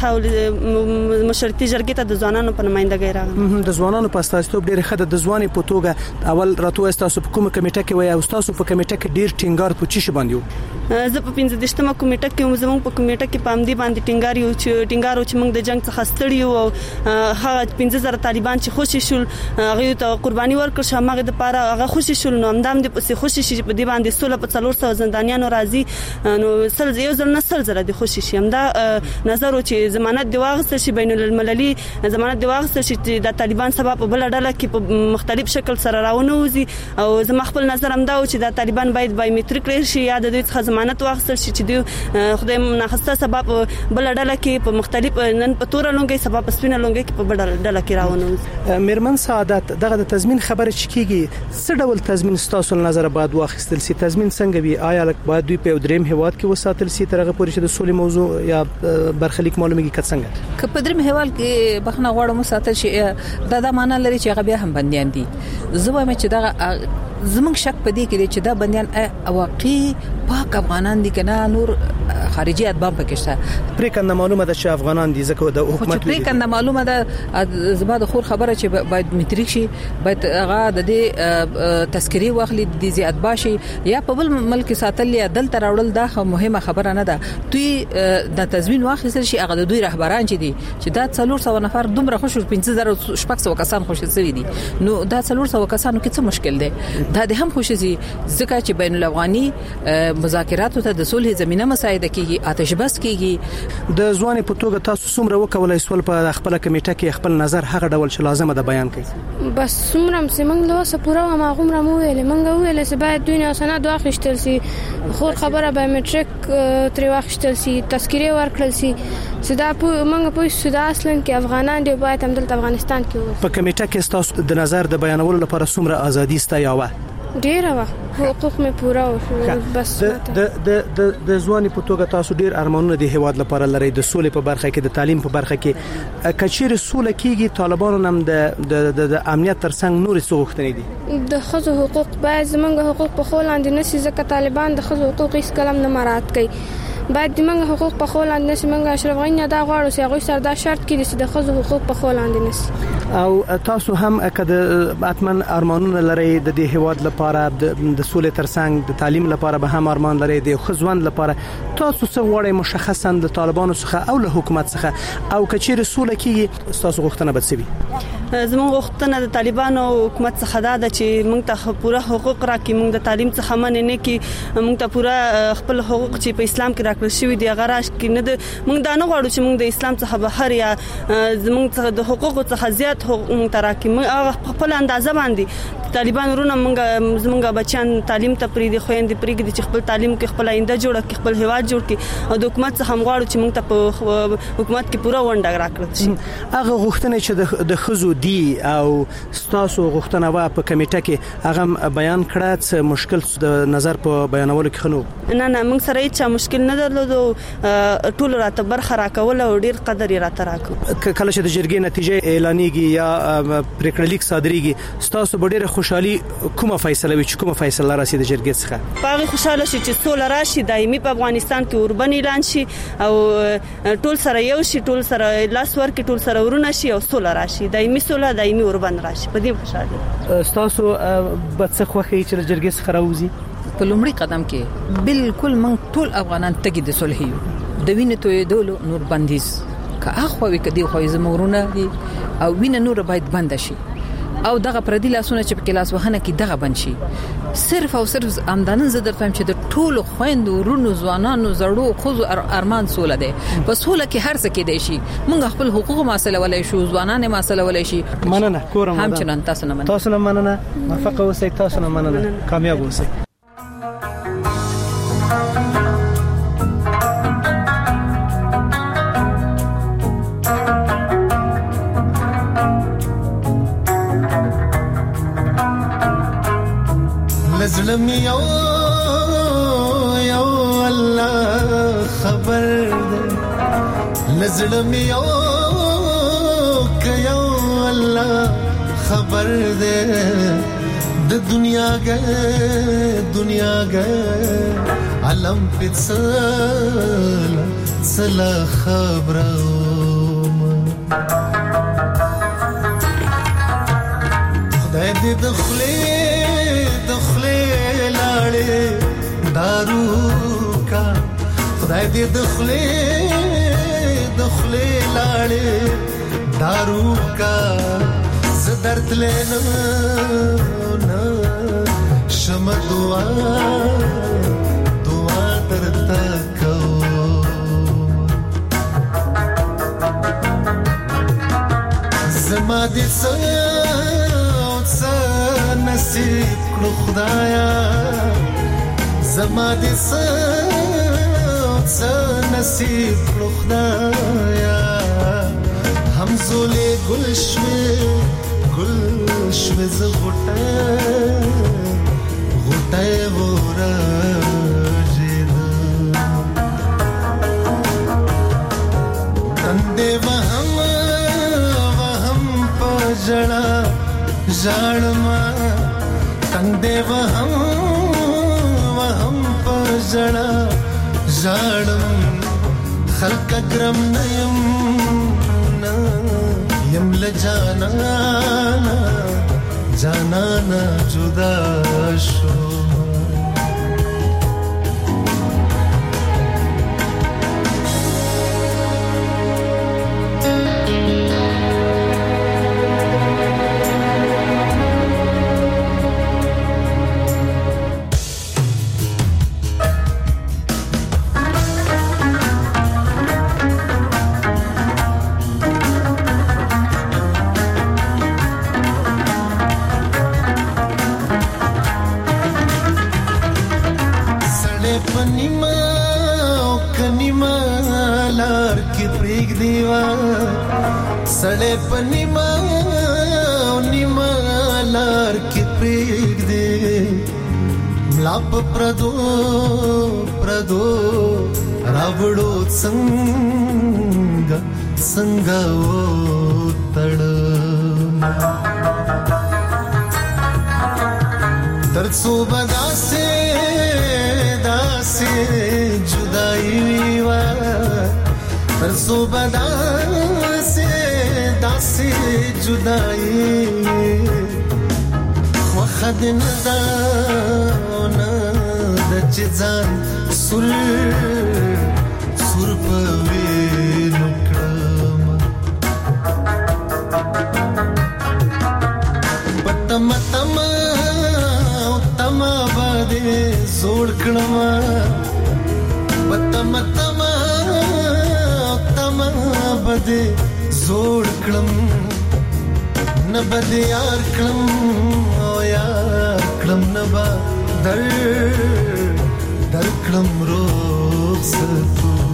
مشرتي جرګې ته د ځوانانو په نمائندګۍ راغلم. د ځوانانو په استازیتوب ډېر ښه د ځواني په توګه اول راتو تاسو په کومه کمیټه کې وای او تاسو په کمیټه کې ډېر ټینګار پوچی شي باندې؟ زه په 15مه کمیټه کې زموږ په کمیټه کې پامدي باندې ټینګار چې موږ د جنگ څخه ستړي او هغه 15000 طالبان چې خوشي شول هغه ته قرباني ورکړ شو هغه د پاره هغه خوشي شول. نو همدام د پسې خوشي شي په دې باندې سوله په 400 زندانیانو راځي. نو سل یو ځل نه سل زره د خوشي شي. همدا نظر چې ضمانت دی واغستل شي بین المللي ضمانت دی واغستل شي د طالبان سبب بل ډله کې په مختلف شکل سره راونوزي. او زما خپل نظر همدا چې د طالبان باید بایومټریک شي یا د دوی څخه ضمانت واغستل شي چې دوی خدای مناخسته سبب بل ډله کې په مختلف نن په تور لونګي سبب سپینه لونګي کې په بل ډله کې راونوزي. مرمن سعادت دغه د تضمین خبره چې کیږي څه ډول تضمین ستاسو نظر باید واخیستل سي؟ تضمین څنګه وي؟ آیا باید دوی په دریم هواد کې وساتل سي ترغه پورې چې د سولې موضوع یا برخلیک معلومیږي که څنګه؟ که په دریم هواد کې بخنه غواړم وساتل شي دا معنی لري چې هغه بیا هم بنديان دي. زه وایم چې دا زمونږ شک پدې کې چې دا بنديان واقعي پاک افغانان دي کنه نور خارجي ادبام پکې شته. پریکنده معلومه ده چې افغانان دي ځکه د حکومت پریکنده معلومه ده. زما د خور خبره چې باید متریک شي، باید هغه د دې تذکری واخلي د زیات باشي یا په بل ملک ساتل یا دلته راوړل دا مهمه خبره نه ده. دوی د تضمین واخیستل شي هغه د دوی رهبران چې دي چې دا 400 نفر دومره خوشو 15000 کسان خوشي شوی دي. نو دا 400 کسانو کې څه مشکل دی؟ دا د هم خوشي ځکه چې بین الافغاني مذاکراتو ته د صلح زمينه مساعده کیږي آتش بس کیږي. د ځواني په توګه تاسو څومره وکولای سول په خپل کمیټه کې خپل نظر هغه ډول چې لازمه ده بیان کړئ؟ بس څومره سیمنګ له وسه پوره ما غومره مو ویلې منګه ویلې چې باید دوی نه سند واخیستل سي، خو خبره بایومټریک تر واخیستل سي، تذکره ورکړل سي، صدا منګه په صدا اصلا کې افغانان دی باید هم دلته افغانستان کې وو. په کمیټه کې تاسو د نظر د بیانولو لپاره څومره ازادي ستا یاوه؟ ډیره وا حقوق مې پوره او بس د ځواني په توګه تاسو ډیر ارمانونه د هیواد لپاره لري، د سولې په برخه کې، د تعلیم په برخه کې. کچېر سوله کېږي طالبانو هم د امنیت ترڅنګ نور څه غوښتنې دي؟ د ښځو حقوق باید زمونږ حقوق په خو لاندې نشي، ځکه طالبان د ښځو حقوق هیڅ کلم نه مراعات کوي. باید د منګه حقوق په خو لاندې نشي. منګه اشرف غنی دا غواړو چې هغه سره دا شرط کړي چې د ښځو حقوق په خو لاندې نشي. او تاسو هم کده اتمن ارمانونه لري د دې هیواد لپاره، د سولې ترڅنګ د تعلیم لپاره به هم ارمان لري، د خوځوند لپاره تاسو څه غواړئ مشخصا د طالبانو څخه او له حکومت څخه؟ او کچېر سوله کېږي تاسو غوښتنه به څه وي؟ زموږ غوښتنه د طالبانو حکومت څخه ده چې موږ ته پوره حقوق راکړي، موږ د تعلیم څخه منې نه کی، موږ ته پوره خپل حقوق چې په اسلام کې راکړل شوی دی هغه راشي نه. موږ دا نه غواړو چې موږ د اسلام څخه بهر یا زموږ څخه د حقوق څخه زیات حقوق ته راکړي. موږ خپل اندازه باندې طالبان ورونه زموږ بچیان تعلیم ته پریدي، خويندې پریږدي چې خپل تعلیم کې خپل آینده جوړ کړي، خپل هیواد جوړ کړي. او د حکومت څخه هم غواړو چې موږ ته په حکومت کې پوره ونډه راکړي شي. هغه غوښتنه چې د خزو دی او ستاسو غوښتنه وا په کمیټه کې هغه بیان کړه، څه مشکل د نظر په بیانولو کې خنو؟ نه موږ سره هیڅ مشکل نه درلودو، ټول راته برخه راکول او ډیر قدر یې راته راکو. کله چې د جرګې نتیجه اعلانېږي یا پریکړه لیک صادریږي ستاسو ډیره خوشحالي کومه فیصله وي چې کومه فیصله راشي د جرګې څخه؟ باغ خوشاله شي چې سوله راشي، دایمي په افغانستان کې اوربن اعلان شي او ټول سره یو شي، ټول سره لاس ورکړي، ټول سره ورونه شي او سوله راشي، دایمي سوله، دایمي اوربن راشي. په دې خوشاله تاسو به څه خوښي چې د جرګې څخه راوځي؟ په لومړي قدم کې بالکل موږ ټول افغانان تګي د صلح یو، د وینې تویېدلو نور بندیز که اخوا وي کدي خو زمورونه دي او وینې نور باید بند شي او دغه پردي لاسونه چې په کلاس وهنه کې دغه بند شي. صرف او صرف امدانن زه درته چې د ټولو خويندو ورونو ځوانانو زړو خوځو ارمان سوله ده. په سوله کې هر څه کې دی شي، موږ خپل حقوق مسله ولای شو، ځوانان مسله ولای شي. مننه کورم هم چنان تاسو نه مننه، تاسو نه مننه، موفق اوسئ، تاسو نه مننه، کامیاب اوسئ. لزلم یو الله خبر ده، لزلم یو الله خبر ده، د دنیا گه علم پڅلا خبرم خدای دې دخلي لاړې دارو کا، خدای دې دخلي لاړې دارو کا، زدرت لینا شم دعا درتا کو زما دې نصیب کړو خدایا، زما دې نصیب کړو خدایا، همزولې ګل شوې ز غټه ورځید تندې وهم پجړه ژړما، تندې وهم پجړه ژړم، خلق کرم یم لجانا جدا شو. سړې په نیمه نیمه لار کې پرېږدې ملا په پردو پردو راوړو څنګه څنګه وتړم درد سو بداسه داسه جدائی وا درد سو بداسه داسه جدائی وخد ندا نه د چزان سر سر په وینو کړم پتم تم تم باندې زوړ کړم پتم تم تم باندې زوړ کړم نه بده یار کړم او یار کړم نه با در کړم روز تو